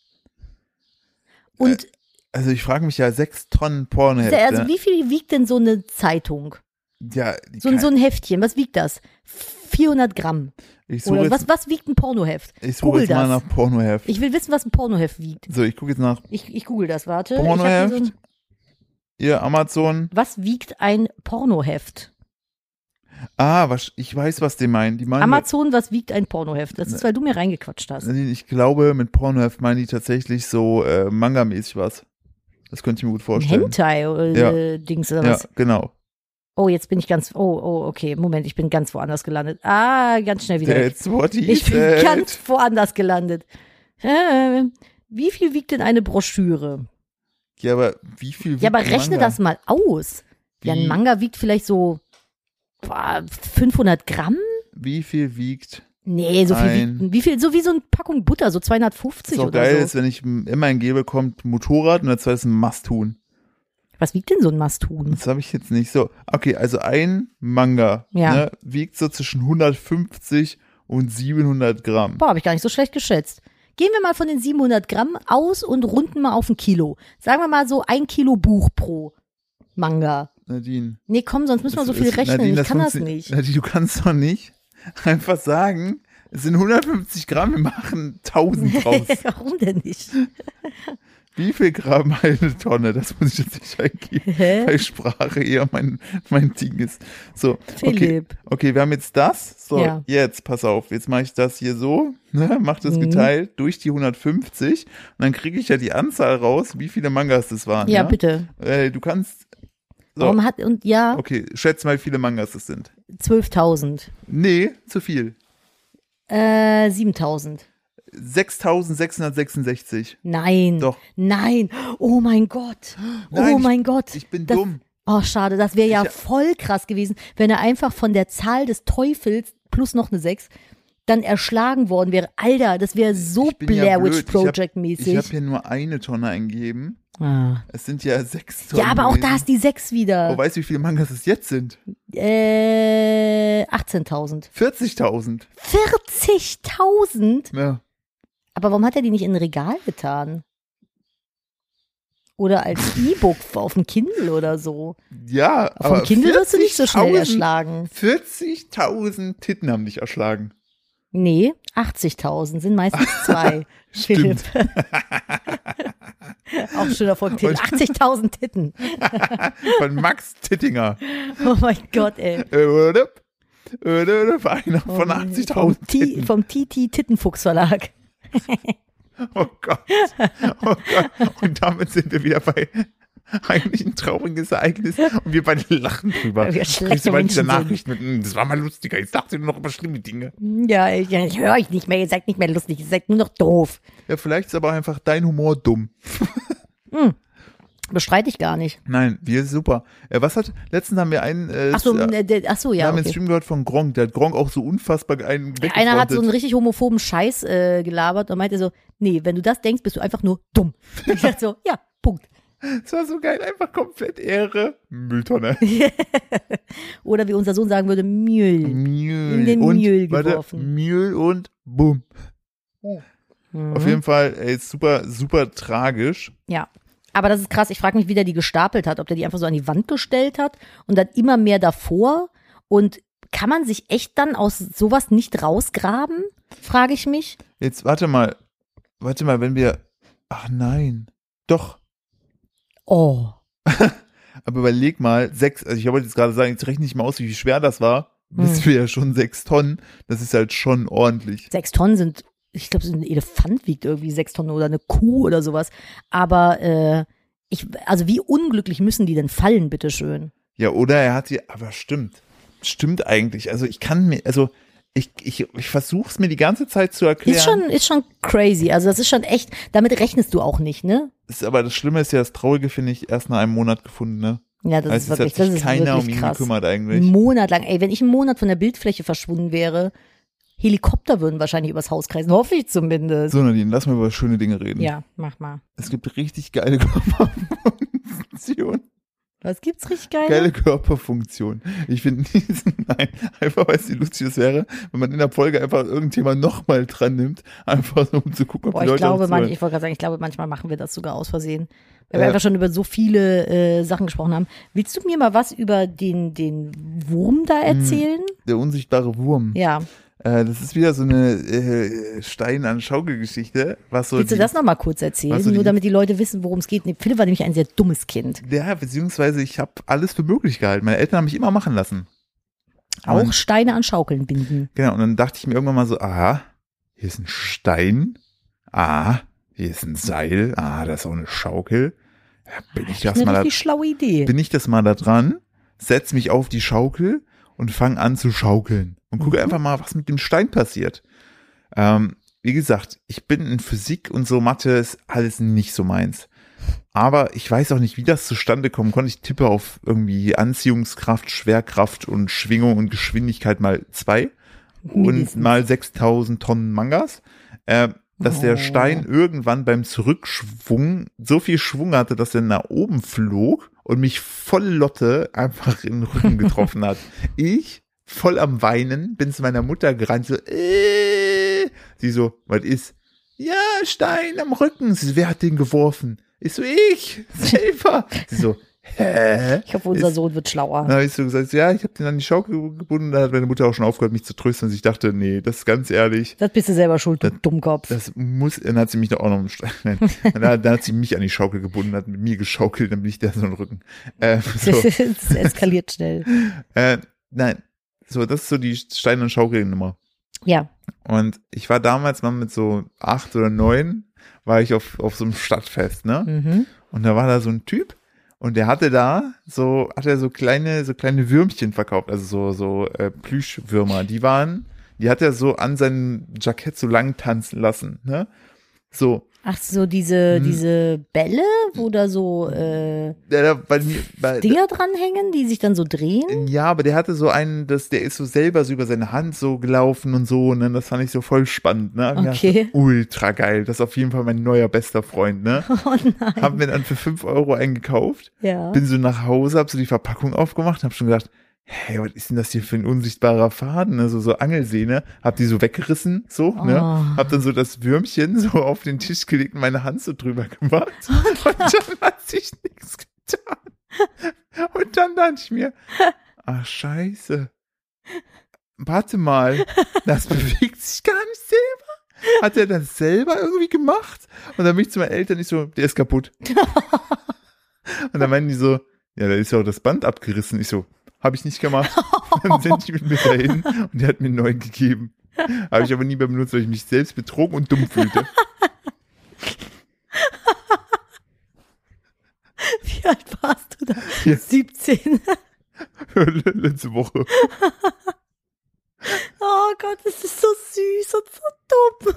Und Also ich frage mich ja, sechs Tonnen Pornohefte. also wie viel wiegt denn so eine Zeitung? Ja, die So, ein- kann- so ein Heftchen, was wiegt das? vierhundert Gramm. ich suche Oder jetzt, was, was wiegt ein Pornoheft? ich suche Google jetzt mal das. nach Pornoheft. Ich will wissen, was ein Pornoheft wiegt. So, ich gucke jetzt nach Ich, ich google das, warte. Ich hab Pornoheft. hier so ein, Ihr Amazon. was wiegt ein Pornoheft? Ah, was, ich weiß, was die meinen. Die meinen Amazon, was wiegt ein Pornoheft? Das ist, weil du mir reingequatscht hast. ich glaube, mit Pornoheft meinen die tatsächlich so äh, Manga-mäßig was. Das könnte ich mir gut Ein vorstellen. Hentai-Dings oder Ja, was? genau. Oh, jetzt bin ich ganz, oh, oh, okay, Moment, ich bin ganz woanders gelandet. Ah, ganz schnell wieder. weg. That's what he Ich bin said. ganz woanders gelandet. Äh, wie viel wiegt denn eine Broschüre? Ja, aber wie viel wiegt Ja, aber ein rechne Manga? das mal aus. Ja, ein Wie- Manga wiegt vielleicht so boah, fünfhundert Gramm? Wie viel wiegt? Nee, so viel Ein- wiegt, wie viel, so wie so eine Packung Butter, so zweihundertfünfzig Was auch oder geil so. ist, wenn ich immer eingebe, kommt Motorrad und als zweites ein Masthuhn. Was wiegt denn so ein Masthuhn? Das habe ich jetzt nicht so. Okay, also ein Manga Ja. ne, wiegt so zwischen hundertfünfzig und siebenhundert Gramm. Boah, habe ich gar nicht so schlecht geschätzt. Gehen wir mal von den siebenhundert Gramm aus und runden mal auf ein Kilo. Sagen wir mal so ein Kilo Buch pro Manga. Nadine. Nee, komm, sonst müssen wir so das viel ist- rechnen. Nadine, ich kann das funktio- nicht. Nadine, du kannst doch nicht einfach sagen, es sind hundertfünfzig Gramm, wir machen tausend draus. Warum denn nicht? Wie viel Gramm eine Tonne? Das muss ich jetzt nicht eingeben, Hä? weil Sprache eher mein, mein Ding ist. So, okay, Philipp. okay, wir haben jetzt das. So, Ja. jetzt, pass auf, jetzt mache ich das hier so, ne, mach das Mhm. geteilt durch die hundertfünfzig und dann kriege ich ja die Anzahl raus, wie viele Mangas das waren. Ja, Ja, bitte. Äh, du kannst, so, Warum hat, und ja, okay, schätz mal, wie viele Mangas das sind. zwölftausend. Nee, zu viel. Äh, siebentausend. sechstausendsechshundertsechsundsechzig. Nein. Doch. Nein. Oh mein Gott. Nein, oh ich- mein Gott. Ich bin das, dumm. Oh, schade. Das wäre ja Ich- voll krass gewesen, wenn er einfach von der Zahl des Teufels plus noch eine sechs dann erschlagen worden wäre. Alter, das wäre so Ich bin ja Blair Witch blöd. Ich hab- Project Ich mäßig. habe hier nur eine Tonne eingegeben. Ah. Es sind ja sechs Tonnen. Ja, aber auch da gewesen. ist die sechs wieder. Oh, weißt du, wie viele Mangas es jetzt sind? Äh, achtzehntausend. vierzigtausend. vierzigtausend? Ja. Aber warum hat er die nicht in ein Regal getan? Oder als E-Book auf dem Kindle oder so? Ja, Auf dem aber Kindle wirst du nicht so schnell vierzigtausend erschlagen. vierzigtausend Titten haben dich erschlagen. Nee, achtzigtausend sind meistens zwei. Stimmt. Philipp. Auch schöner Folgetitel. Und- achtzigtausend Titten. Von Max Tittinger. Oh mein Gott, ey. Äh, oder? Oder? Einer von Vom achtzigtausend T- Titten. Vom T T Tittenfuchs Verlag. Oh Gott. Oh Gott. Und damit sind wir wieder bei eigentlich ein trauriges Ereignis und wir beide lachen drüber. Wir schlechte manche Menschen Nachrichten mit, "Hm, das war mal lustiger, jetzt sagt ihr nur noch über schlimme Dinge. Ja, ich, ich höre euch nicht mehr, ihr seid nicht mehr lustig, ihr seid nur noch doof. Ja, vielleicht ist aber einfach dein Humor dumm. Hm. Bestreite ich gar nicht. Nein, wir ist super. Äh, was hat, letztens haben wir einen, äh, Ach so, äh, äh, der- ach so, wir ja, haben den okay. Stream gehört von Gronk, der hat Gronk auch so unfassbar einen Einer hat so einen weggefrontet. richtig homophoben Scheiß äh, gelabert und meinte so, nee, wenn du das denkst, bist du einfach nur dumm. Ich dachte so, ja, Punkt. Das war so geil, einfach komplett Ehre. Mülltonne. Oder wie unser Sohn sagen würde, Müll. Müll. In den und, Müll warte, geworfen. Müll und bumm. Mhm. Auf jeden Fall, ey, ist super, super tragisch. Ja. Aber das ist krass, ich frage mich, wie der die gestapelt hat, ob der die einfach so an die Wand gestellt hat und dann immer mehr davor. Und kann man sich echt dann aus sowas nicht rausgraben, frage ich mich. Jetzt, warte mal, warte mal, wenn wir, ach nein, doch, Oh. aber überleg mal, sechs, also ich wollte jetzt gerade sagen, jetzt rechne ich mal aus, wie schwer das war, wissen wir ja schon sechs Tonnen, das ist halt schon ordentlich. Sechs Tonnen sind, ich glaube, so ein Elefant wiegt irgendwie sechs Tonnen oder eine Kuh oder sowas. Aber äh, ich, also wie unglücklich müssen die denn fallen, bitteschön? Ja, oder er hat die, aber stimmt, stimmt eigentlich, also ich kann mir, also ich, ich, ich versuche es mir die ganze Zeit zu erklären. Ist schon, ist schon crazy. Also das ist schon echt, damit rechnest du auch nicht, ne? Ist, aber das Schlimme ist ja, das Traurige finde ich, erst nach einem Monat gefunden, ne? Ja, das Also ist es wirklich, hat sich das ist keiner um wirklich ihn krass. gekümmert eigentlich. Einen Monat lang. Ey, wenn ich einen Monat von der Bildfläche verschwunden wäre, Helikopter würden wahrscheinlich übers Haus kreisen. Hoffe ich zumindest. So, Nadine, lass mal über schöne Dinge reden. Ja, mach mal. Es gibt richtig geile Körperfunktionen. Was gibt's richtig geil? Geile Körperfunktion. Ich finde diesen, nein, einfach weil es wie lustig das wäre, wenn man in der Folge einfach irgendjemand nochmal dran nimmt, einfach so, um zu gucken, ob Boah, die ich Leute glaube, auch manch, zuhören. ich wollte gerade sagen, ich glaube, manchmal machen wir das sogar aus Versehen. Weil Ja. wir einfach schon über so viele äh, Sachen gesprochen haben. Willst du mir mal was über den, den Wurm da erzählen? Der unsichtbare Wurm. Ja. Äh, das ist wieder so eine äh, Stein an Schaukelgeschichte, was so Willst du die, das nochmal kurz erzählen? was so Nur die- damit die Leute wissen, worum es geht. Nee, Philipp war nämlich ein sehr dummes Kind. Ja, beziehungsweise ich habe alles für möglich gehalten. Meine Eltern haben mich immer machen lassen. Auch Und- Steine an Schaukeln binden. Genau, und dann dachte ich mir irgendwann mal so, aha, hier ist ein Stein, ah, hier ist ein Seil, ah, da ist auch eine Schaukel. Ja, bin ich das Eine mal da, richtig schlaue Idee. bin ich das mal da dran, setz mich auf die Schaukel und fang an zu schaukeln und gucke Mhm. einfach mal, was mit dem Stein passiert. Ähm, wie gesagt, ich bin in Physik und so Mathe ist alles nicht so meins. Aber ich weiß auch nicht, wie das zustande kommen konnte. Ich tippe auf irgendwie Anziehungskraft, Schwerkraft und Schwingung und Geschwindigkeit mal zwei und Mindestens. mal sechstausend Tonnen Mangas. Äh, dass der Oh. Stein irgendwann beim Zurückschwung so viel Schwung hatte, dass er nach oben flog und mich voll Lotte einfach in den Rücken getroffen hat. Ich, voll am Weinen, bin zu meiner Mutter gerannt, so, äh, sie so, was ist? Ja, Stein am Rücken. Sie so, wer hat den geworfen? Ich so, ich, selber. Sie so, hä? Ich hoffe, unser Ist- Sohn wird schlauer. Dann habe ich so gesagt, ja, ich habe den an die Schaukel gebunden. Da hat meine Mutter auch schon aufgehört, mich zu trösten. Und ich dachte, nee, das ist ganz ehrlich. Das bist du selber schuld, du Das- Dummkopf. Das muss, dann hat sie mich doch auch noch im Stein. Nein, dann, dann hat sie mich an die Schaukel gebunden, hat mit mir geschaukelt, dann bin ich da so im Rücken. Äh, so, Das eskaliert schnell. äh, nein, so, das ist so die Stein- und Schaukelnummer. Ja. Und ich war damals mal mit so acht oder neun, war ich auf, auf so einem Stadtfest, ne? Mhm. Und da war da so ein Typ und der hatte da so, hat er so kleine, so kleine Würmchen verkauft, also so, so äh, Plüschwürmer. Die waren, die hat er so an seinem Jackett so lang tanzen lassen, ne? So. Ach so, diese, Hm. diese Bälle, wo da so äh, Der, der, bei mir, bei, Dinger dranhängen, die sich dann so drehen? ja, aber der hatte so einen, das, der ist so selber so über seine Hand so gelaufen und so, ne? Das fand ich so voll spannend, ne? Hab mir Okay. gedacht, ultra geil. Das ist auf jeden Fall mein neuer bester Freund, ne? Oh nein. Haben wir dann für fünf Euro einen gekauft. Ja. Bin so nach Hause, hab so die Verpackung aufgemacht, hab schon gedacht, hey, was ist denn das hier für ein unsichtbarer Faden, ne? So, so Angelsehne. Hab die so weggerissen, so, ne? Oh. Hab dann so das Würmchen so auf den Tisch gelegt und meine Hand so drüber gemacht. Und dann hat sich nichts getan. Und dann dachte ich mir, ach, scheiße. Warte mal, das bewegt sich gar nicht selber. Hat er das selber irgendwie gemacht? Und dann bin ich zu meinen Eltern nicht so, der ist kaputt. Und dann meinen die so, ja, da ist ja auch das Band abgerissen. Ich so, habe ich nicht gemacht. Dann sind die mit mir dahin und die hat mir einen neuen gegeben. Habe ich aber nie mehr benutzt, weil ich mich selbst betrogen und dumm fühlte. Wie alt siebzehn. Letzte Woche. Oh Gott, das ist so süß und so dumm.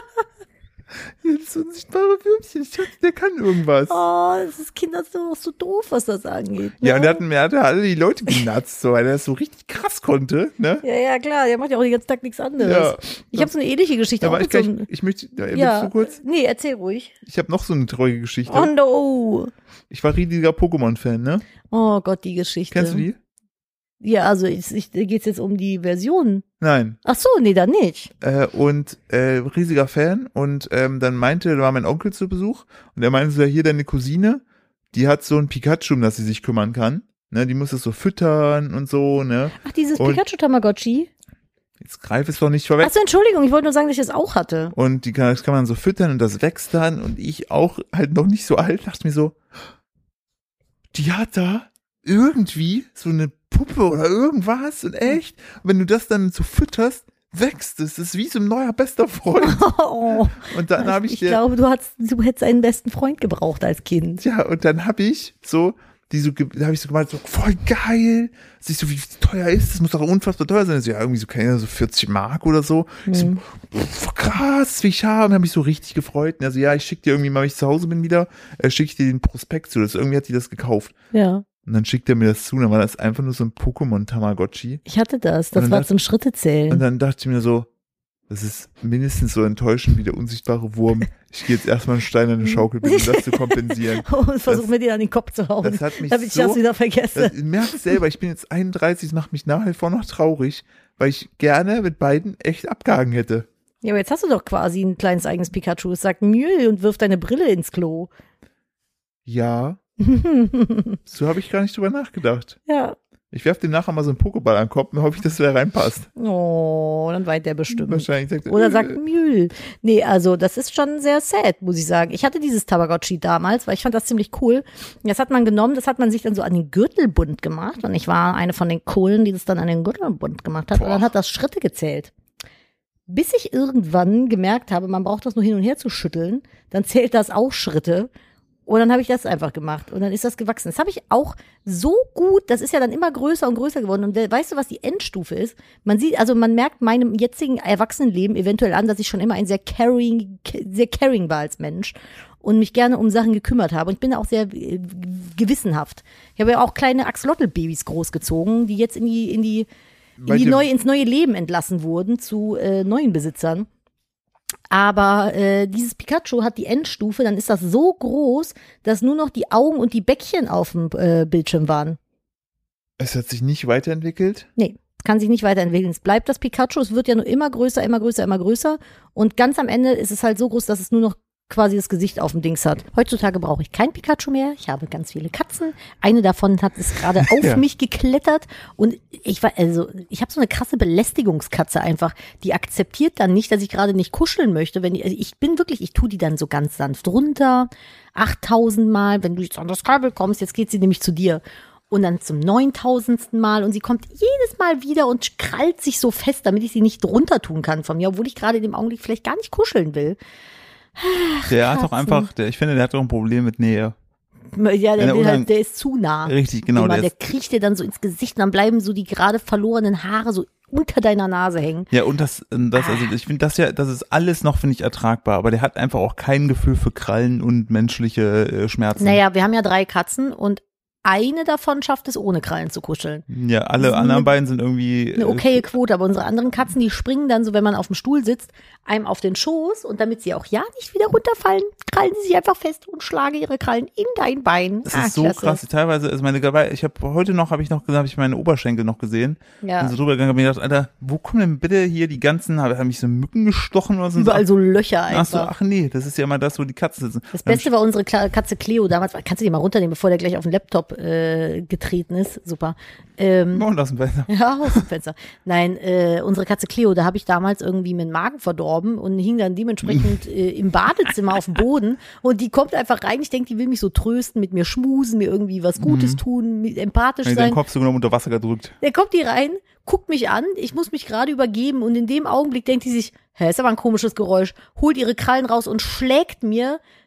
Das unsichtbare Würmchen, ich dachte, der kann irgendwas. Oh, das ist Kinder so, so doof, was das angeht. Ne? Ja, und der hat, der hat alle die Leute genatzt, so, weil er das so richtig krass konnte, ne? Ja, ja, klar, der macht ja auch den ganzen Tag nichts anderes. Ja. Ich habe so eine ähnliche Geschichte. Da auch war ich, mit so gleich, einem- ich möchte, ja, ja, so kurz, nee, erzähl ruhig. ich habe noch so eine traurige Geschichte. Oh no. Ich war riesiger Pokémon-Fan, ne? Oh Gott, die Geschichte. Kennst du die? Ja, also ich, ich, geht's jetzt um die Version. Nein. Ach so, nee, dann nicht. Äh, und äh, riesiger Fan und ähm, dann meinte, da war mein Onkel zu Besuch und der meinte so, ja, hier deine Cousine, die hat so ein Pikachu, um das sie sich kümmern kann. Ne, die muss es so füttern und so, ne? Ach, dieses Und- Pikachu-Tamagotchi? Jetzt greif es doch nicht vorweg. Achso, Entschuldigung, ich wollte nur sagen, dass ich das auch hatte. Und die kann, das kann man so füttern und das wächst dann und ich auch halt noch nicht so alt, dachte mir so, die hat da irgendwie so eine Puppe oder irgendwas und echt, und wenn du das dann so fütterst, wächst es, das ist wie so ein neuer bester Freund. Oh, Und dann habe ich ich dir, glaube, du, hast, du hättest einen besten Freund gebraucht als Kind. ja, und dann habe ich so, die so, ge- da habe ich so gemeint, so voll geil, siehst du, wie teuer ist, das muss doch unfassbar teuer sein. So, ja, irgendwie so, keine Ahnung, so vierzig Mark oder so. Ich so, Mhm. pff, krass, wie ich habe, habe mich so richtig gefreut. Und also ja, ich schicke dir irgendwie mal, wenn ich zu Hause bin wieder, äh, schicke ich dir den Prospekt zu. Das, irgendwie hat die das gekauft. Ja, Und dann schickt er mir das zu, und dann war das einfach nur so ein Pokémon-Tamagotchi. ich hatte das. Und Das dann war dacht- zum Schrittezählen. Und dann dachte ich mir so, das ist mindestens so enttäuschend wie der unsichtbare Wurm. Ich gehe jetzt erstmal einen Stein an eine Schaukel, um das zu kompensieren. Und versuch das- mir den an den Kopf zu hauen, Das hat mich damit ich so, das wieder vergesse. das, ich merke selber, ich bin jetzt einunddreißig, das macht mich nach wie vor noch traurig, weil ich gerne mit beiden echt abgehangen hätte. Ja, aber jetzt hast du doch quasi ein kleines eigenes Pikachu. Es sagt Mühl und wirft deine Brille ins Klo. Ja, so habe ich gar nicht drüber nachgedacht. Ja. Ich werfe dem nachher mal so einen Pokéball an den Kopf und hoffe ich, dass der reinpasst. Oh, dann weint der bestimmt. Wahrscheinlich sagt er, Oder äh, sagt Mühl. Nee, also das ist schon sehr sad, muss ich sagen. Ich hatte dieses Tamagotchi damals, weil ich fand das ziemlich cool. Das hat man genommen, das hat man sich dann so an den Gürtelbund gemacht. Und ich war eine von den Coolen, die das dann an den Gürtelbund gemacht hat. Und dann Boah. hat das Schritte gezählt. Bis ich irgendwann gemerkt habe, man braucht das nur hin und her zu schütteln, dann zählt das auch Schritte. Und dann habe ich das einfach gemacht und dann ist das gewachsen. Das habe ich auch so gut, das ist ja dann immer größer und größer geworden. Und weißt du, was die Endstufe ist? Man sieht, also man merkt meinem jetzigen Erwachsenenleben eventuell an, dass ich schon immer ein sehr caring, sehr caring war als Mensch und mich gerne um Sachen gekümmert habe. Und ich bin auch sehr äh, gewissenhaft. Ich habe ja auch kleine Axolotl-Babys großgezogen, die jetzt in die, in die, in Weil die die- neue, ins neue Leben entlassen wurden zu äh, neuen Besitzern. Aber äh, dieses Pikachu hat die Endstufe, dann ist das so groß, dass nur noch die Augen und die Bäckchen auf dem äh, Bildschirm waren. Es hat sich nicht weiterentwickelt. Nee, kann sich nicht weiterentwickeln. Es bleibt das Pikachu, es wird ja nur immer größer, immer größer, immer größer. Und ganz am Ende ist es halt so groß, dass es nur noch quasi das Gesicht auf dem Dings hat. Heutzutage brauche ich kein Pikachu mehr. Ich habe ganz viele Katzen. Eine davon hat es gerade auf Ja. mich geklettert. Und ich war, also, ich habe so eine krasse Belästigungskatze einfach. Die akzeptiert dann nicht, dass ich gerade nicht kuscheln möchte. Wenn die, also ich bin wirklich, ich tue die dann so ganz sanft runter. achttausend Mal, wenn du jetzt an das Kabel kommst, jetzt geht sie nämlich zu dir. Und dann zum neuntausendsten Mal und sie kommt jedes Mal wieder und krallt sich so fest, damit ich sie nicht runter tun kann von mir, obwohl ich gerade in dem Augenblick vielleicht gar nicht kuscheln will. Der hat doch Katzen. einfach, der, ich finde, der hat doch ein Problem mit Nähe. Ja, der, Eine will unang- halt, der ist zu nah. Richtig, genau. Immer, Der der ist, kriecht dir dann so ins Gesicht und dann bleiben so die gerade verlorenen Haare so unter deiner Nase hängen. ja, und das, das, also ich finde das ja, das ist alles noch, finde ich, ertragbar, aber der hat einfach auch kein Gefühl für Krallen und menschliche äh, Schmerzen. Naja, wir haben ja drei Katzen und eine davon schafft es, ohne Krallen zu kuscheln. Ja, alle eine- anderen beiden sind irgendwie. Eine okaye Quote, aber unsere anderen Katzen, die springen dann so, wenn man auf dem Stuhl sitzt, einem auf den Schoß und damit sie auch ja nicht wieder runterfallen, krallen sie sich einfach fest und schlagen ihre Krallen in dein Bein. Das Ah, ist so klasse. krass. Teilweise ist meine dabei. Ich habe heute noch, habe ich noch, habe ich meine Oberschenkel noch gesehen. Ja. Bin so drüber gegangen, habe mir gedacht, Alter, wo kommen denn bitte hier die ganzen? Haben haben mich so Mücken gestochen oder so? Überall so Löcher Ach so, einfach. ach nee, das ist ja immer das, wo die Katzen sitzen. Das Beste war unsere Kla- Katze Cleo damals. Kannst du die mal runternehmen, bevor der gleich auf den Laptop äh, getreten ist? Super. Ähm, Und aus dem Fenster. Ja, aus dem Fenster. Nein, äh, unsere Katze Cleo, da habe ich damals irgendwie meinen Magen verdorben und hing dann dementsprechend äh, im Badezimmer auf dem Boden und die kommt einfach rein. Ich denke, die will mich so trösten, mit mir schmusen, mir irgendwie was Gutes tun, mit, empathisch Wenn sein. deinen Kopf so genommen unter Wasser gedrückt. Dann kommt die rein, guckt mich an, ich muss mich gerade übergeben und in dem Augenblick denkt die sich, hä, ist aber ein komisches Geräusch, holt ihre Krallen raus und schlägt mir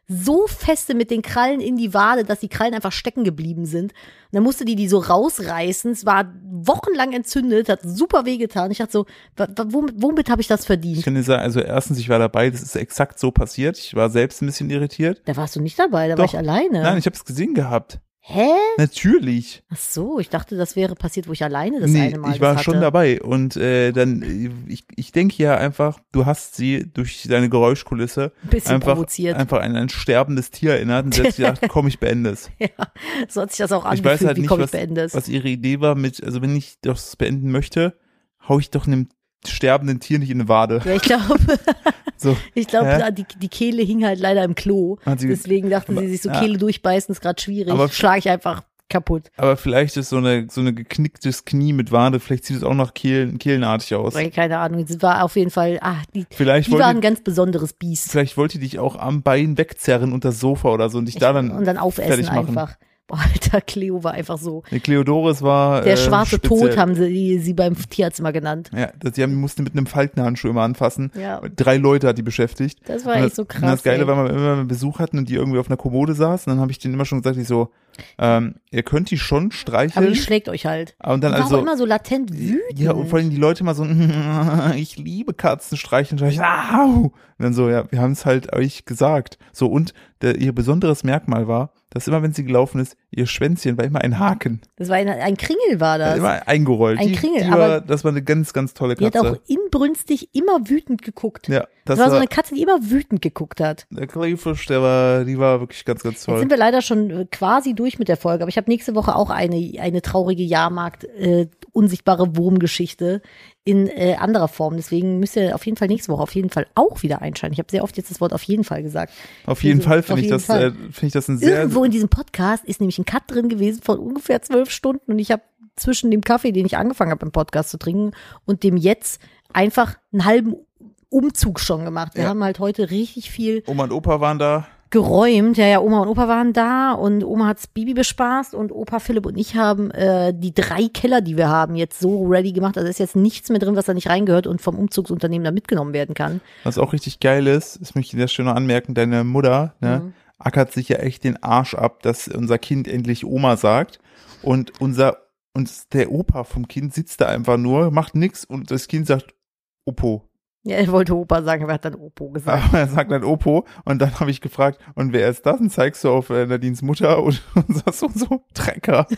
so feste mit den Krallen in die Wade, dass die Krallen einfach stecken geblieben sind. Und dann musste die die so rausreißen. Es war wochenlang entzündet, hat super wehgetan. Ich dachte so, womit, womit habe ich das verdient? Ich kann dir sagen, also erstens, ich war dabei, das ist exakt so passiert. Ich war selbst ein bisschen irritiert. Da warst du nicht dabei, da Doch. war ich alleine. Nein, ich habe es gesehen gehabt. Hä? Natürlich. Ach so, ich dachte, das wäre passiert, wo ich alleine das Nee, eine Mal ich war das schon hatte. dabei und äh, dann, ich, ich denke ja einfach, du hast sie durch deine Geräuschkulisse Ein bisschen einfach, provoziert. einfach an ein sterbendes Tier erinnert und selbst gedacht, komm, ich beende es. Ja, so hat sich das auch Ich angefühlt, weiß halt wie nicht, komm ich was, beende es. was ihre Idee war mit, also wenn ich das beenden möchte, hau ich doch einem sterbenden Tier nicht in eine Wade. Ja, ich glaube, So, ich glaube, hä? die, die Kehle hing halt leider im Klo. Hat sie- Deswegen dachte aber- sie sich so, ja. Kehle durchbeißen ist gerade schwierig. Aber- Schlage ich einfach kaputt. Aber vielleicht ist so eine so eine geknicktes Knie mit Wade, vielleicht sieht es auch noch Kehlen, kehlenartig aus. Weil, keine Ahnung, es war auf jeden Fall, ah, die, Vielleicht die war ein wollte, ganz besonderes Biest. vielleicht wollte die dich auch am Bein wegzerren unter das Sofa oder so und dich da dann, Und dann aufessen fertig machen. einfach. Boah, Alter, Cleo war einfach so. Nee, Cleodoris war Der äh, schwarze speziell. Tod haben sie, sie beim Tierarzt immer genannt. Ja, das, die haben, die mussten mit einem Faltenhandschuh immer anfassen. Ja. Drei Leute hat die beschäftigt. Das war und echt das, so krass. Und das Geile ey. war, wenn wir immer einen Besuch hatten und die irgendwie auf einer Kommode saß, und dann habe ich denen immer schon gesagt, ich so, ähm, ihr könnt die schon Aber streicheln. die schlägt euch halt. Und dann Die war also, auch immer so latent wütend. ja, und vor allem die Leute immer so, ich liebe Katzen streicheln, streicheln, au! Und dann so, ja, wir haben es halt euch gesagt. So, und der, ihr besonderes Merkmal war, dass immer, wenn sie gelaufen ist, ihr Schwänzchen war immer ein Haken. Das war ein, ein Kringel war das. Immer eingerollt. Ein die, Kringel, die aber war, das war eine ganz, ganz tolle Die hat Katze. auch inbrünstig immer wütend geguckt. Ja, Das, das war so war, eine Katze, die immer wütend geguckt hat. der Kleefisch, der war, die war wirklich ganz, ganz Jetzt toll. sind wir leider schon äh, quasi durch mit der Folge, aber ich habe nächste Woche auch eine, eine traurige Jahrmarkt, äh, unsichtbare Wurmgeschichte in äh, anderer Form. Deswegen müsst ihr auf jeden Fall nächste Woche auf jeden Fall auch wieder einschalten. Ich habe sehr oft jetzt das Wort auf jeden Fall gesagt. Auf jeden Also, Fall auf finde ich jeden das, Fall. äh, finde ich das ein sehr, Irgendwo in diesem Podcast ist nämlich ein Cut drin gewesen von ungefähr zwölf Stunden und ich habe zwischen dem Kaffee, den ich angefangen habe im Podcast zu trinken und dem jetzt einfach einen halben Umzug schon gemacht. Wir Ja. haben halt heute richtig viel Oma und Opa waren da. geräumt. Ja, ja, Oma und Opa waren da und Oma hat's Bibi bespaßt und Opa Philipp und ich haben äh, die drei Keller, die wir haben, jetzt so ready gemacht. Also ist jetzt nichts mehr drin, was da nicht reingehört und vom Umzugsunternehmen da mitgenommen werden kann. Was auch richtig geil ist, das möchte ich dir schön noch anmerken, deine Mutter, ne, Mhm. ackert sich ja echt den Arsch ab, dass unser Kind endlich Oma sagt. Und unser, und der Opa vom Kind sitzt da einfach nur, macht nix und das Kind sagt Opo. Ja, er wollte Opa sagen, aber er hat dann Opo gesagt. Aber er sagt dann Opo und dann habe ich gefragt, und wer ist das? Und zeigst du auf äh, Nadines Mutter und, und sagst so, so Trecker.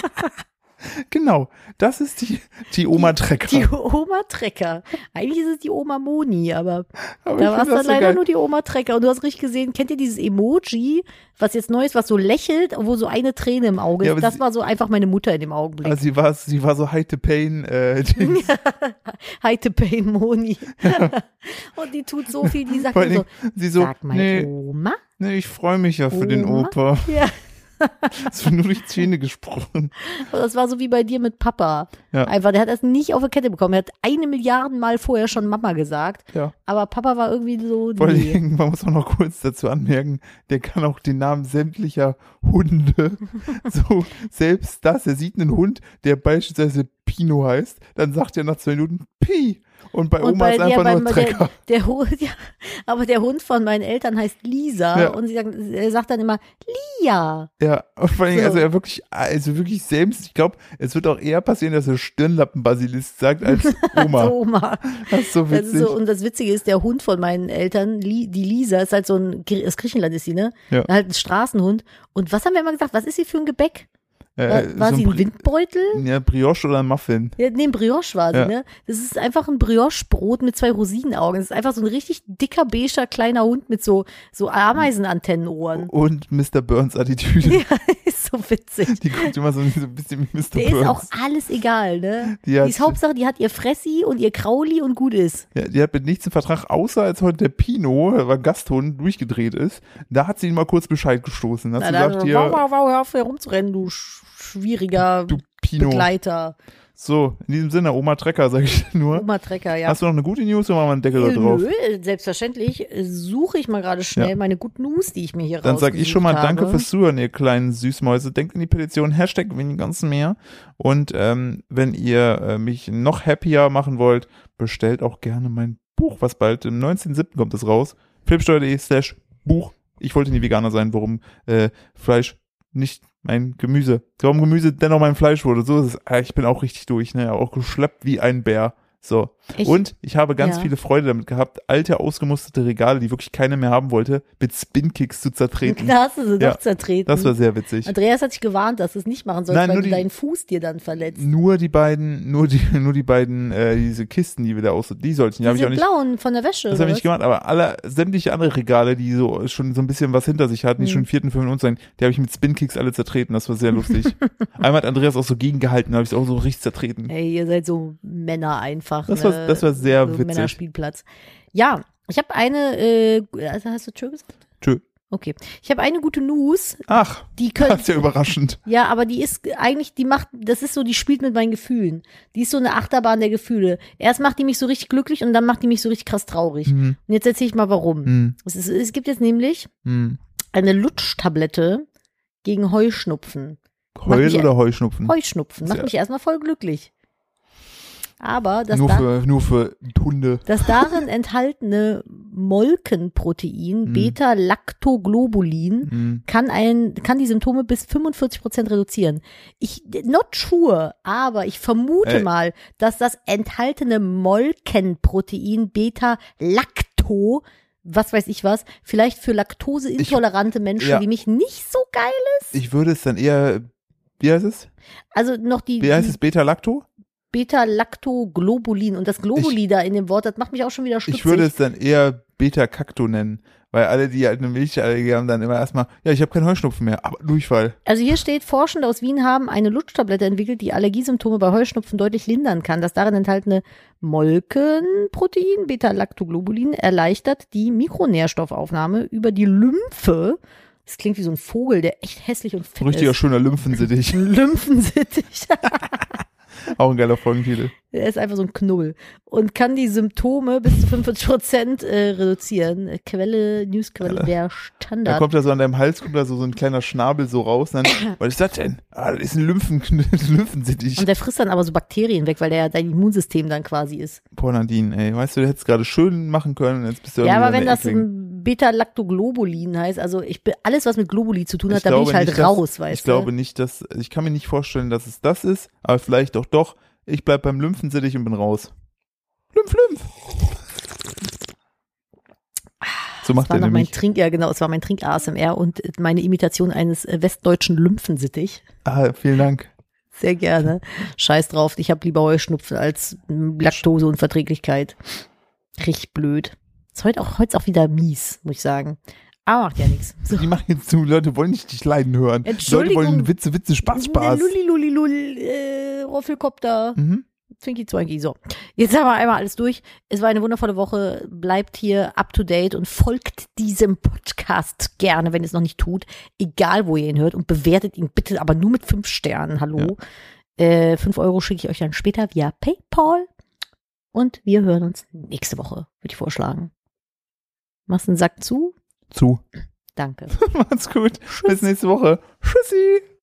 Genau, das ist die, die Oma Trecker. Die Oma Trecker. Eigentlich ist es die Oma Moni, aber Aber da ich war es find dann das so leider geil. nur die Oma Trecker. Und du hast richtig gesehen, kennt ihr dieses Emoji, was jetzt neu ist, was so lächelt, wo so eine Träne im Auge Ja, ist? aber Das sie- war so einfach meine Mutter in dem Augenblick. Also sie war, sie war so high to pain, äh, Dings. Hi to Pain Moni. Und die tut so viel, die sagt Vor dann so, allen Dingen, sie so, sag mal nee, Oma. nee, ich freue mich ja für den Oma? Opa. Ja, Es wird nur durch die Zähne gesprochen. das war so wie bei dir mit Papa. Ja. Einfach, der hat das nicht auf der Kette bekommen. Er hat eine Milliarde Mal vorher schon Mama gesagt. Ja. Aber Papa war irgendwie so, Vor allen nee. Dingen, man muss auch noch kurz dazu anmerken, der kann auch den Namen sämtlicher Hunde. So, selbst das, er sieht einen Hund, der beispielsweise Pino heißt, dann sagt er nach zwei Minuten Pi. Und bei Und Oma bei, ist ja, einfach beim, nur der, Trecker. der Hund, ja, aber der Hund von meinen Eltern heißt Lisa Ja. und sie sagt, er sagt dann immer Lia. Ja, und vor allen Dingen, So. also er wirklich, also wirklich selbst, ich glaube, es wird auch eher passieren, dass er Stirnlappenbasilist sagt als Oma. So, Oma. Das ist so Das witzig. ist so, und das Witzige ist, der Hund von meinen Eltern, Li, die Lisa, ist halt so ein, aus Griechenland ist sie, ne? Ja. Halt ein Straßenhund. Und was haben wir immer gesagt? Was ist sie für ein Gebäck? War, Äh, war so sie ein Bri- Windbeutel? Ja, Brioche oder ein Muffin. Ja, nee, ein Brioche war sie, Ja. ne? Das ist einfach ein Brioche-Brot mit zwei Rosinenaugen. Das ist einfach so ein richtig dicker, beiger, kleiner Hund mit so, so Ameisenantennenohren. Und Mister Burns Attitüde. Ja, ist so witzig. Die guckt immer so ein bisschen wie Mister Der Burns. ist auch alles egal, ne? Die Die, hat- ist Hauptsache, die hat ihr Fressi und ihr Krauli und gut ist. Ja, die hat mit nichts im Vertrag, außer als heute der Pino, der war Gasthund, durchgedreht ist. Da hat sie ihn mal kurz Bescheid gestoßen. Hat Na, sie dann, gesagt, wow, hier, wow, wow, hör auf herumzurennen, du sch schwieriger du Pino. Begleiter. So, in diesem Sinne, Oma Trecker, sag ich nur. Oma Trecker, ja. Hast du noch eine gute News oder machen wir einen Deckel da drauf? Nö, selbstverständlich suche ich mal gerade schnell Ja. meine Good News, die ich mir hier Dann sag ich schon mal rausgesucht danke habe. fürs Zuhören, ihr kleinen Süßmäuse. Denkt an die Petition, Hashtag weniger ganz mehr. Und ähm, wenn ihr äh, mich noch happier machen wollt, bestellt auch gerne mein Buch, was bald am neunzehnten siebten kommt es raus. filmsteuer.de slash Buch. Ich wollte nie Veganer sein, warum äh, Fleisch nicht mein Gemüse, warum Gemüse dennoch mein Fleisch wurde. So ist es. Ah, ich bin auch richtig durch, ne? Auch geschleppt wie ein Bär. So. Ich, Und ich habe ganz ja. viele Freude damit gehabt, alte, ausgemusterte Regale, die wirklich keiner mehr haben wollte, mit Spin-Kicks zu zertreten. Da hast du sie Ja, doch zertreten. Das war sehr witzig. Andreas hat dich gewarnt, dass du es nicht machen sollst, Nein, weil nur du die- deinen Fuß dir dann verletzt. Nur die beiden, nur die, nur die beiden, äh, diese Kisten, die wir da aus, die sollten, die habe ich Diese auch nicht, blauen von der Wäsche. das habe oder ich nicht gemacht, aber alle, sämtliche andere Regale, die so schon so ein bisschen was hinter sich hatten, die Hm. schon im vierten, fünften und sein, die habe ich mit Spin-Kicks alle zertreten, das war sehr lustig. Einmal hat Andreas auch so gegengehalten, da habe ich es auch so richtig zertreten. Ey, ihr seid so Männer einfach. Das ne? war- das war sehr so witzig. Männerspielplatz. Ja, ich habe eine, äh, also hast du Tschö gesagt? Tschö. Okay. Ich habe eine gute News, Ach, die können, das ist ja überraschend. ja, aber die ist eigentlich, die macht, das ist so, die spielt mit meinen Gefühlen. Die ist so eine Achterbahn der Gefühle. Erst macht die mich so richtig glücklich und dann macht die mich so richtig krass traurig. Hm, Und jetzt erzähle ich mal warum. hm, Es, ist, es gibt jetzt nämlich hm. eine Lutschtablette gegen Heuschnupfen. Heul mich- oder Heuschnupfen? Heuschnupfen. Macht Sehr- mich erstmal voll glücklich. Aber das, Nur da, für, nur für Hunde. das darin enthaltene Molkenprotein, Hm. Beta-Lactoglobulin, Hm. kann ein, kann die Symptome bis fünfundvierzig Prozent reduzieren. Ich, not sure, aber ich vermute Ey. mal, dass das enthaltene Molkenprotein Beta-Lacto, was weiß ich was, vielleicht für laktoseintolerante Menschen, ja. wie mich nicht so geil ist. Ich würde es dann eher, wie heißt es? Also noch die, Wie heißt die es? Beta-Lacto? Beta-Lactoglobulin und das Globuli da in dem Wort, das macht mich auch schon wieder stutzig. Ich würde es dann eher Beta-Cacto nennen, weil alle, die halt eine Milchallergie haben, dann immer erstmal, ja, ich habe keinen Heuschnupfen mehr, aber Durchfall. Also hier steht, Forschende aus Wien haben eine Lutschtablette entwickelt, die Allergiesymptome bei Heuschnupfen deutlich lindern kann. Das darin enthaltene Molkenprotein, Beta-Lactoglobulin, erleichtert die Mikronährstoffaufnahme über die Lymphe. Das klingt wie so ein Vogel, der echt hässlich und fett Richtiger ist. schöner Lymphensittich. Lymphensittich. Auch ein geiler Folgentitel. Er ist einfach so ein Knull. Und kann die Symptome bis zu fünfundvierzig Prozent äh, reduzieren. Quelle, Newsquelle, der Da Standard. kommt da so an deinem Hals, kommt da so, so ein kleiner Schnabel so raus. Und dann, was ist das denn? Ah, das ist ein Lymphen, Lymphensittich. Und der frisst dann aber so Bakterien weg, weil der ja dein Immunsystem dann quasi ist. Boah, Nadine, ey, weißt du, du hättest gerade schön machen können und jetzt bist du Ja, irgendwie aber so wenn eine das Ekligen. ein Beta-Lactoglobulin heißt, also ich bin, alles, was mit Globuli zu tun hat, Ich da bin glaube ich halt nicht, dass- raus, weißt Ich du. glaube nicht, dass, ich kann mir nicht vorstellen, dass es das ist, aber vielleicht doch doch. Ich bleib beim Lymphensittich und bin raus. Lymph, Lymph. So Das macht war er noch mein nämlich. Trink, ja genau, es war mein Trink-A S M R und meine Imitation eines äh, westdeutschen Lymphensittich. Ah, vielen Dank. Sehr gerne. Scheiß drauf, ich habe lieber Heuschnupfen als mm, Laktoseunverträglichkeit. Richtig blöd. Ist heute auch, heute ist auch wieder mies, muss ich sagen. Aber macht ja nichts. So. Die machen jetzt zu, Leute wollen nicht dich leiden hören. Leute Entschuldigung. wollen Witze, Witze, Spaß, Spaß. Lulli, lulli, lull, äh, Roffelkopter. Mhm. Zwinki, Zwanki. So, jetzt haben wir einmal alles durch. Es war eine wundervolle Woche. Bleibt hier up to date und folgt diesem Podcast gerne, wenn ihr es noch nicht tut. Egal, wo ihr ihn hört. Und bewertet ihn bitte, aber nur mit fünf Sternen. Hallo. Äh, fünf Euro schicke ich euch dann später via PayPal. Und wir hören uns nächste Woche, würde ich vorschlagen. Machst einen Sack zu? Zu. Danke. Macht's gut. Bis nächste Woche. Tschüssi.